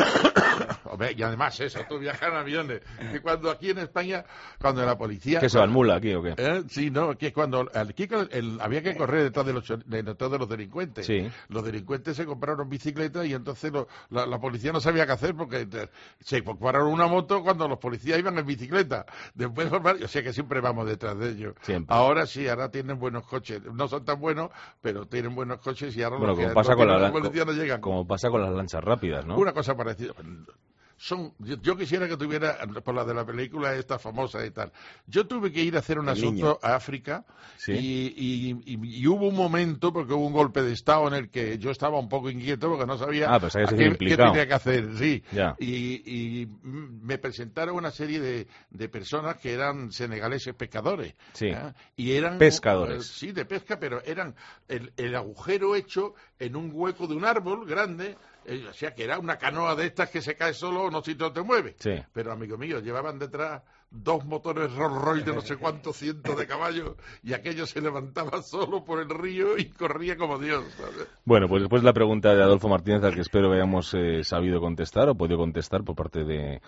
Y además eso, tú viajas en aviones. Y cuando aquí en España, cuando la policía... ¿Que se va en mula aquí o qué? Sí, no, que cuando había que correr detrás de los delincuentes. Sí. Los delincuentes se compraron bicicletas y entonces la policía no sabía qué hacer porque se compraron una moto cuando los policías iban en bicicleta. Después, o sea que siempre vamos detrás de ellos. Siempre. Ahora sí, ahora tienen buenos coches. No son tan buenos, pero tienen buenos coches y ahora como pasa con las lanchas rápidas, ¿no? Una cosa parecida. Yo quisiera que tuviera, por la de la película esta famosa y tal. Yo tuve que ir a hacer un asunto a África, ¿sí? y hubo un momento, porque hubo un golpe de Estado en el que yo estaba un poco inquieto porque no sabía qué tenía que hacer. Sí. Y me presentaron una serie de personas que eran senegaleses pescadores. Sí. Y eran pescadores. Sí, de pesca, pero eran el agujero hecho en un hueco de un árbol grande. O sea, que era una canoa de estas que se cae solo, no si no te mueve. Sí. Pero, amigo mío, llevaban detrás 2 motores Rolls Royce de no sé cuántos cientos de caballos y aquello se levantaba solo por el río y corría como Dios, ¿sabes? Bueno, pues después la pregunta de Adolfo Martínez, al que espero que hayamos sabido contestar o podido contestar por parte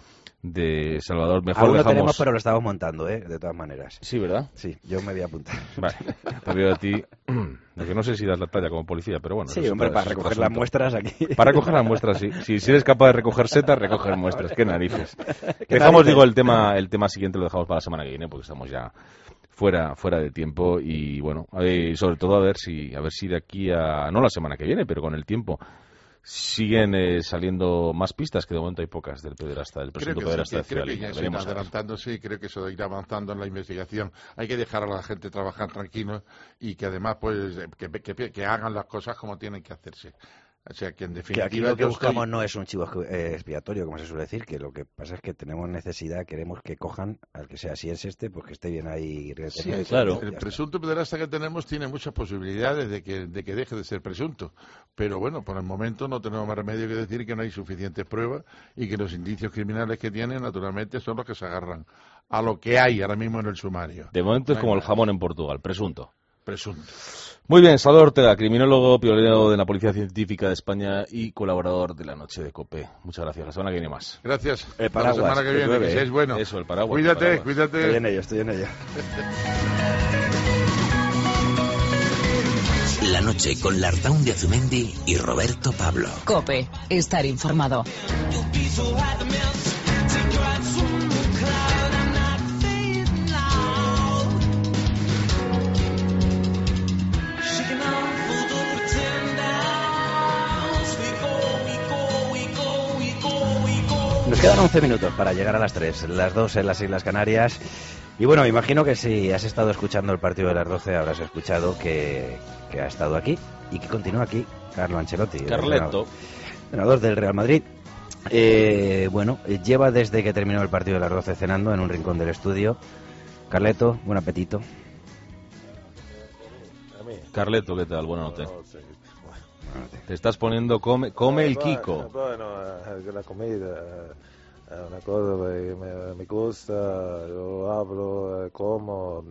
de Salvador. Mejor aún lo dejamos... tenemos, pero lo estamos montando, de todas maneras. Sí, ¿verdad? Sí, yo me voy a apuntar. Vale, te veo a ti, porque no sé si das la talla como policía, pero bueno. Sí, hombre, para recoger las muestras aquí. Para recoger las muestras, sí. Si eres capaz de recoger setas, recoger muestras. Qué narices. Dejamos, digo, el tema siguiente lo dejamos para la semana que viene, porque estamos ya fuera de tiempo y bueno, sobre todo a ver si de aquí a, no la semana que viene, pero con el tiempo siguen saliendo más pistas, que de momento hay pocas del presunto pederasta de Ciudad Libre. Veremos adelantándose y creo que eso irá avanzando en la investigación. Hay que dejar a la gente trabajar tranquilos y que además pues que hagan las cosas como tienen que hacerse. O sea, que en definitiva... Que aquí lo que buscamos no es un chivo expiatorio, como se suele decir, que lo que pasa es que tenemos necesidad, queremos que cojan al que sea, si es pues que esté bien ahí retenido. Sí, claro. El presunto pederasta que tenemos tiene muchas posibilidades de que deje de ser presunto, pero bueno, por el momento no tenemos más remedio que decir que no hay suficientes pruebas y que los indicios criminales que tienen, naturalmente, son los que se agarran a lo que hay ahora mismo en el sumario. De momento es como el jamón en Portugal, presunto. Presunto. Muy bien, Salvador Ortega, criminólogo, pionero de la Policía Científica de España y colaborador de La Noche de COPE. Muchas gracias. La semana que viene más. Gracias. El paraguas, la semana que viene, que seáis bueno. Eso, el paraguas. Cuídate. Estoy en ello. La noche con Lartaun de Azumendi y Roberto Pablo. COPE, estar informado. Shaking off all the Nos quedan 11 minutos para llegar a las 3, las 2 en las Islas Canarias. Y bueno, me imagino que si has estado escuchando el partido de las 12 habrás escuchado que ha estado aquí y que continúa aquí Carlo Ancelotti. Carleto. Entrenador del Real Madrid. Lleva desde que terminó el partido de las 12 cenando en un rincón del estudio. Carleto, buen apetito. Carleto, ¿qué tal? Buenas noches. Te estás poniendo, come el Kiko. Bueno, la comida è una cosa che mi gusta, yo hablo, como.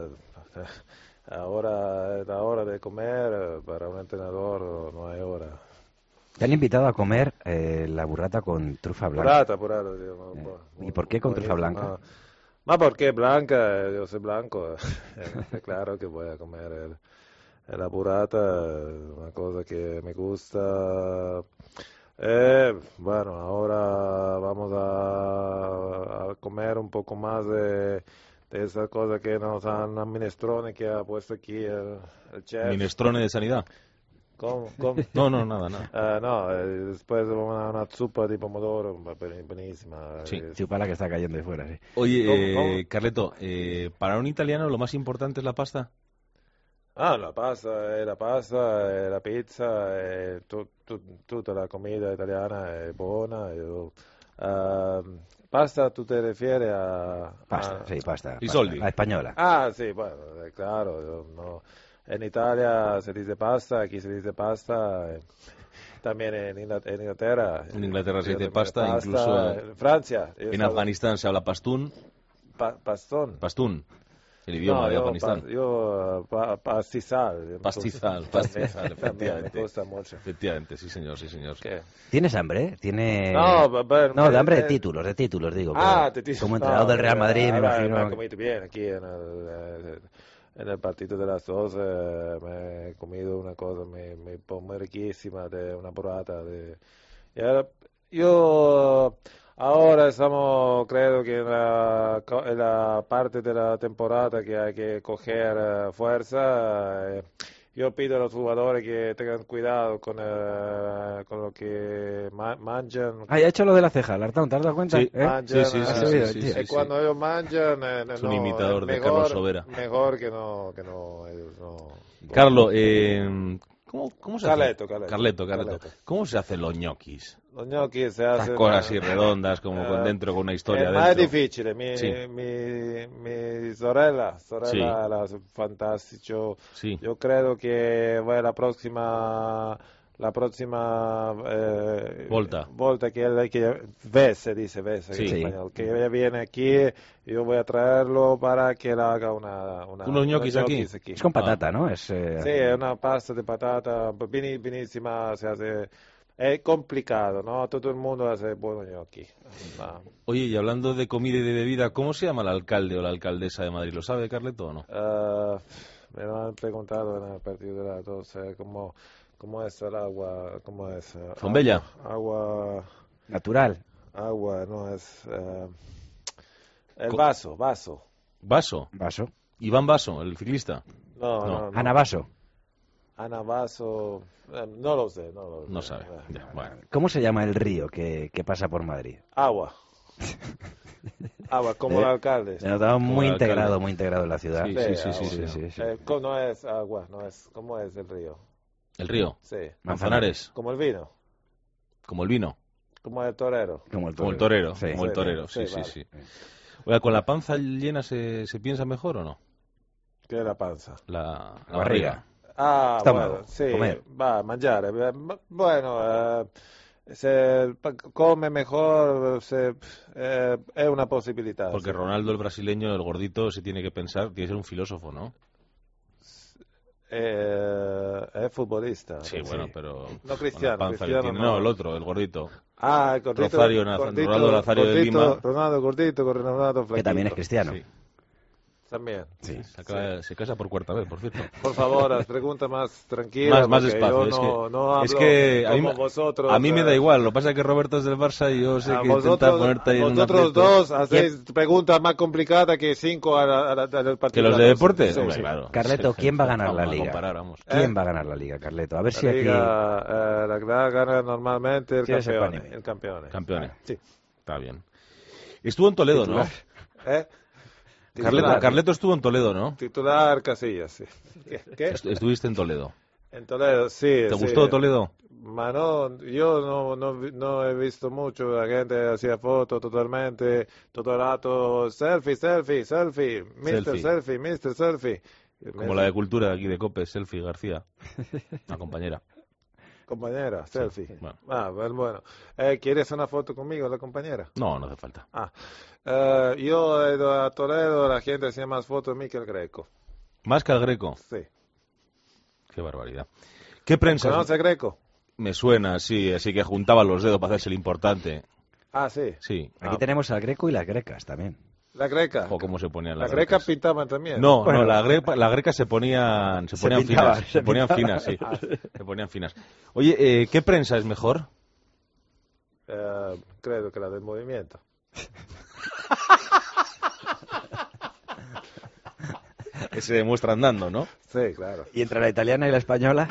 Ahora es la hora de comer, para un entrenador no hay hora. Te han invitado a comer la burrata con trufa blanca. Burrata, digo, ¿Y por qué con trufa blanca? Ma porque blanca, yo soy blanco, claro que voy a comer la burrata, una cosa que me gusta. Bueno, ahora vamos a comer un poco más de esa cosa que nos han, minestrone que ha puesto aquí el chef. ¿Minestrone de sanidad? ¿Cómo? No, nada. Después una sopa de pomodoro, buenísima. Sí, chupa la que está cayendo de fuera, sí. Oye, ¿Cómo? Carleto, para un italiano lo más importante es la pasta. La pasta, la pizza, tutta la comida italiana è buona. Pasta, ¿tú te refieres a...? Pasta, sí, pasta. I soldi. La española. Sí, bueno, claro. No. En Italia se dice pasta, aquí se dice pasta. También en Inglaterra. En Inglaterra se dice pasta, incluso en Francia. En Afganistán se habla pastún. Pastún. El idioma de Afganistán. Pastizal. Pastizal, efectivamente. Me gusta mucho. Efectivamente, sí señor. ¿Qué? ¿Tienes hambre? No, de hambre de títulos, digo. Como entrenador del Real Madrid, me imagino. Me he comido bien aquí en el partido de las 12, me he comido una cosa muy riquísima, de una burrata. Ahora estamos, creo que en la parte de la temporada que hay que coger fuerza. Yo pido a los jugadores que tengan cuidado con lo que manjan. Ya he hecho lo de la ceja, Lartón, ¿te has dado cuenta? Sí, sí. Cuando ellos manjan, es un imitador de Carlos Sobera. Mejor que no ellos no. Carlo, ¿cómo se Carleto. hace? Carleto. ¿Cómo se hacen los ñoquis? Los ñoquis se hacen... Esas cosas así redondas, como con dentro con una historia es dentro. más difícil. Mi sorella era fantástico. Sí. Yo creo que voy a la próxima volta que se dice en español, que ella viene aquí, yo voy a traerlo para que él haga unos ñoquis aquí. Es con patata, ¿no? Sí, es una pasta de patata buenísima, se hace. Es complicado, ¿no? Todo el mundo hace buenos ñoquis. Oye, y hablando de comida y de bebida, ¿cómo se llama el alcalde o la alcaldesa de Madrid? ¿Lo sabe, Carleto, o no? Me lo han preguntado en el partido de las 12, ¿cómo es el agua? ¿Cómo es? ¿Fombella? Agua... Natural. Agua, no es... el vaso. ¿Vaso? Iván Vaso, el ciclista. No. Ana Vaso. Ana Vaso... no lo sé. No sabe. Bueno. ¿Cómo se llama el río que pasa por Madrid? Agua, como el alcalde. Estaba muy integrado en la ciudad. Sí. No es agua, ¿cómo es el río? ¿El río? Sí. Manzanares. Como el vino. Como el vino. Como el torero. Como el torero. Sí. Oiga, ¿con la panza llena se piensa mejor o no? ¿Qué es la panza? La barriga. Bueno, sí, comer. Va a mangiare. Bueno, se come mejor, es una posibilidad. Porque Ronaldo, el brasileño, el gordito, se tiene que pensar, tiene que ser un filósofo, ¿no? Es futbolista. Sí, bueno, pero... No Cristiano. Panza que tiene. No, el otro, el gordito. El gordito. Ronaldo Nazario de Lima. Ronaldo gordito con Ronaldo flaquito. Que también es cristiano. Sí. También. Sí. Se casa por cuarta vez, por cierto. Por favor, las preguntas más tranquilas. Más despacio. No hablo es que vosotros. A mí me da igual. Lo que pasa es que Roberto es del Barça y yo sé que intenta ponerte ahí en un vosotros dos hacéis preguntas más complicadas que 5 al partido. ¿Que los de deporte? Sí. Claro. Carleto, ¿quién va a ganar la Liga? ¿Quién va a ganar la Liga, Carleto? A ver si aquí... La Liga gana normalmente el campeón. Campeone. Sí. Está bien. Estuvo en Toledo, ¿no? Carleto estuvo en Toledo, ¿no? Titular Casillas, sí. ¿Qué? Estuviste en Toledo. En Toledo, sí. ¿Te gustó Toledo? Mano, yo no he visto mucho, la gente hacía fotos totalmente, todo el rato, selfie, Mr. Selfie. Como la de Cultura de aquí de COPE, Selfie García, la compañera. Compañera, selfie. Sí, bueno. Bueno. ¿Quieres una foto conmigo, la compañera? No hace falta. Yo he ido a Toledo, la gente hacía más fotos de mí que el Greco. ¿Más que al Greco? Sí. Qué barbaridad. ¿Qué prensa? ¿Conoce Greco? Me suena, sí, así que juntaba los dedos para hacerse el importante. Sí. Sí. Aquí tenemos al Greco y las grecas también. La greca. O cómo se ponían las greca pintaban también. No, la greca se ponían finas, se ponían finas, sí. Se ponían finas. Oye, ¿qué prensa es mejor? Creo que la del movimiento. Que se demuestra andando, ¿no? Sí, claro. ¿Y entre la italiana y la española?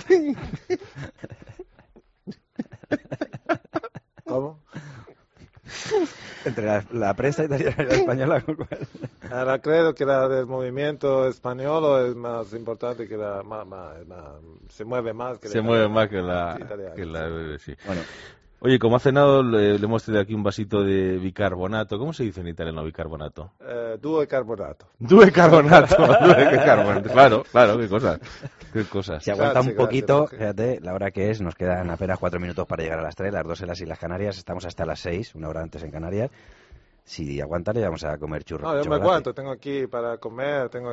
¿Cómo? Entre la prensa italiana y la española. Ahora creo que la del movimiento español es más importante que se mueve más que la italiana. Sí. Bueno. Oye, como ha cenado, le hemos traído aquí un vasito de bicarbonato. ¿Cómo se dice en italiano bicarbonato? Due carbonato. Due carbonato. Claro, qué cosas. Si aguanta un poquito, fíjate, la hora que es, nos quedan apenas 4 minutos para llegar a las 3, las 2 en las Islas Canarias, estamos hasta las 6, una hora antes en Canarias. Si aguanta, le vamos a comer churros. No, yo me aguanto, tengo aquí para comer, tengo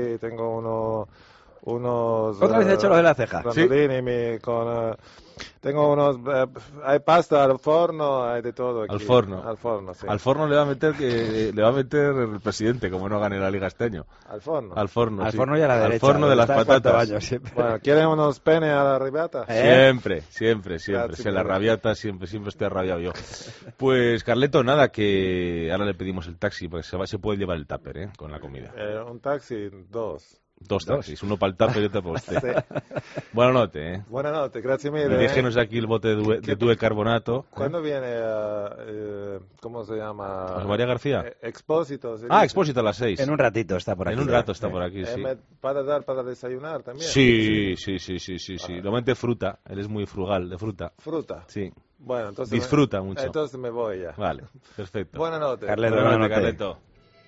unos... ¿Otra vez he hecho lo de la ceja? ¿Sí? Tengo unos... hay pasta al forno, hay de todo aquí. Al forno, sí. Al forno le va a meter el presidente, como no gane la Liga este año. Al forno. Al forno y a la derecha. Al forno de las patatas. Bueno, ¿quieren unos penes a la rabiata? Siempre. Gracias, Si la rabiata, siempre estoy arrabiado yo. Pues, Carleto, nada, que ahora le pedimos el taxi, porque se puede llevar el tupper, con la comida. Un taxi, 2. 2 taxis, uno para el tupper y otro para usted. Sí. Buenas noches, Buenas noches, gracias mille. Y déjenos aquí el bote de Due Carbonato. ¿Cuándo viene, cómo se llama? José María García. Expósito. Expósito a las 6. En un ratito está por aquí. En un rato está por aquí, sí. Para desayunar también. Sí. Normalmente fruta, él es muy frugal de fruta. ¿Fruta? Sí. Bueno, entonces... Disfruta mucho. Entonces me voy ya. Vale, perfecto. Buenas noches. Carleto.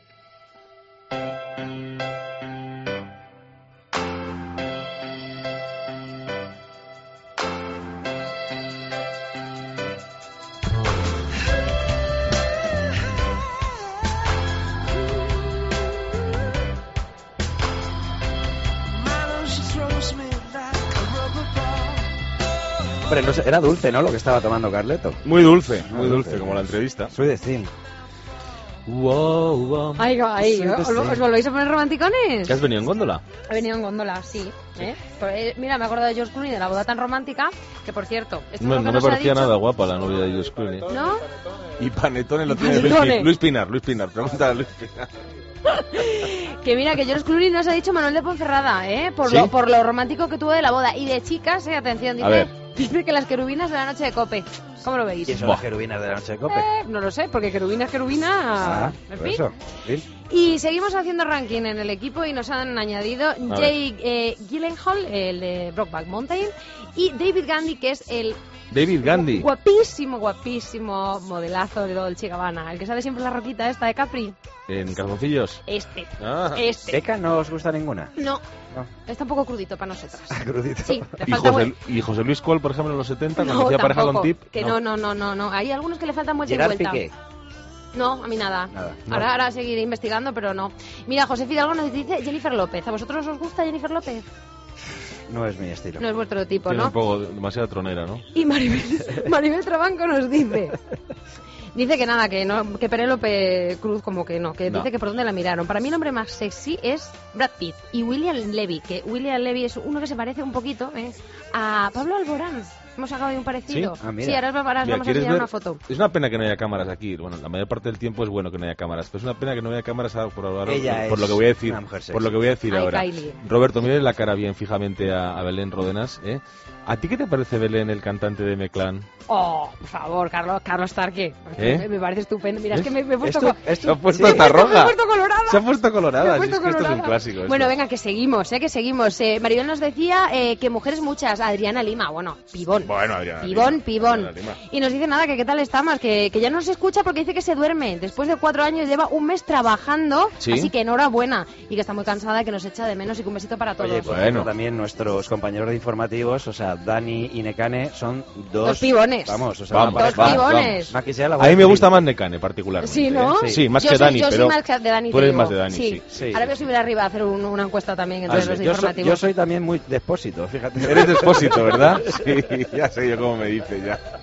Hombre, no sé, era dulce, ¿no?, lo que estaba tomando Carleto. Muy dulce, como la entrevista. Soy de Cine. Wow. Ay, ¿os volvéis a poner romanticones? ¿Que has venido en góndola? He venido en góndola, sí. Mira, me he acordado de George Clooney, de la boda tan romántica, que por cierto... No me parecía nada guapa la novia de George Clooney. ¿No? Y Panetone lo tiene Luis Pinar. Pregúntale a Luis Pinar. Que mira, que George Clooney nos ha dicho Manuel de Ponferrada, por lo romántico que tuvo de la boda. Y de chicas, atención, dice que las querubinas de la noche de Cope. ¿Cómo lo veis? ¿Quién son las querubinas de la noche de Cope? No lo sé, porque querubina es querubina. En fin. Eso. ¿Sí? Y seguimos haciendo ranking en el equipo y nos han añadido Jake Gyllenhaal, el de Brokeback Mountain, y David Gandy, que es el... David Gandy. Guapísimo modelazo de Dolce & Gabbana. El que sale siempre la roquita esta de Capri. ¿En calzoncillos? Este. ¿Seca no os gusta ninguna? No. Está un poco crudito para nosotras. Crudito. Sí. ¿Y José Luis Col, por ejemplo, en los 70, cuando no, hacía pareja con Tip? Que no. Hay algunos que le faltan vuelta y Gerard vuelta. Piqué. No, a mí nada. No. Ahora seguiré investigando, pero no. Mira, José Fidalgo nos dice Jennifer López. ¿A vosotros os gusta Jennifer López? No es mi estilo. No es vuestro tipo, Tiene ¿no? un poco demasiada tronera, ¿no? Y Maribel Trabanco nos dice... Dice que nada, que Penélope Cruz como que no, que dice que por dónde la miraron. Para mí el hombre más sexy es Brad Pitt y William Levy, que William Levy es uno que se parece un poquito a Pablo Alborán. Hemos sacado un parecido. ¿Sí? mira. Sí, ahora vamos a ¿quieres enseñar ver? una foto. Es una pena que no haya cámaras aquí. Bueno, la mayor parte del tiempo es bueno que no haya cámaras, pero es una pena que no haya cámaras por Ella lo es que voy a decir. una mujer sexy. Por lo que voy a decir Ay, ahora. Kylie. Roberto, mire la cara bien fijamente a Belén Ródenas, ¿eh? ¿A ti qué te parece Belén, el cantante de M-Clan? Oh, por favor, Carlos Tarque. ¿Eh? Me parece estupendo. Mira, es que ¿Ves? me he puesto... Se ha puesto Sí, hasta me roja. he puesto colorada. Se ha puesto colorada. Me he Si puesto es que esto es un colorada. clásico. esto. Bueno, venga, que seguimos. Maribel nos decía que mujeres muchas. Adriana Lima, bueno, pibón. Bueno, Adriana Pibón. Adriana Lima. Y nos dice nada, que qué tal estamos, que ya no se escucha porque dice que se duerme. Después de 4 años lleva un mes trabajando, ¿Sí? así que enhorabuena. Y que está muy cansada, que nos echa de menos y que un besito para todos. Oye, por ejemplo, también nuestros compañeros de informativos, o sea, Dani y Nekane, son dos pibones. Vamos, o sea, Vamos, Dos vamos, pibones. Más que sea la A mí me gusta más Nekane, particularmente. Sí, ¿no? ¿eh? Sí, más Yo que soy- Dani, yo soy pero más que de Dani, tú te eres digo. más de Dani, sí. Sí. Ahora voy a subir arriba a hacer una encuesta también entre los informativos. yo soy también muy despósito, fíjate. Eres despósito, ¿verdad? Sí, ya sé yo cómo me dice ya.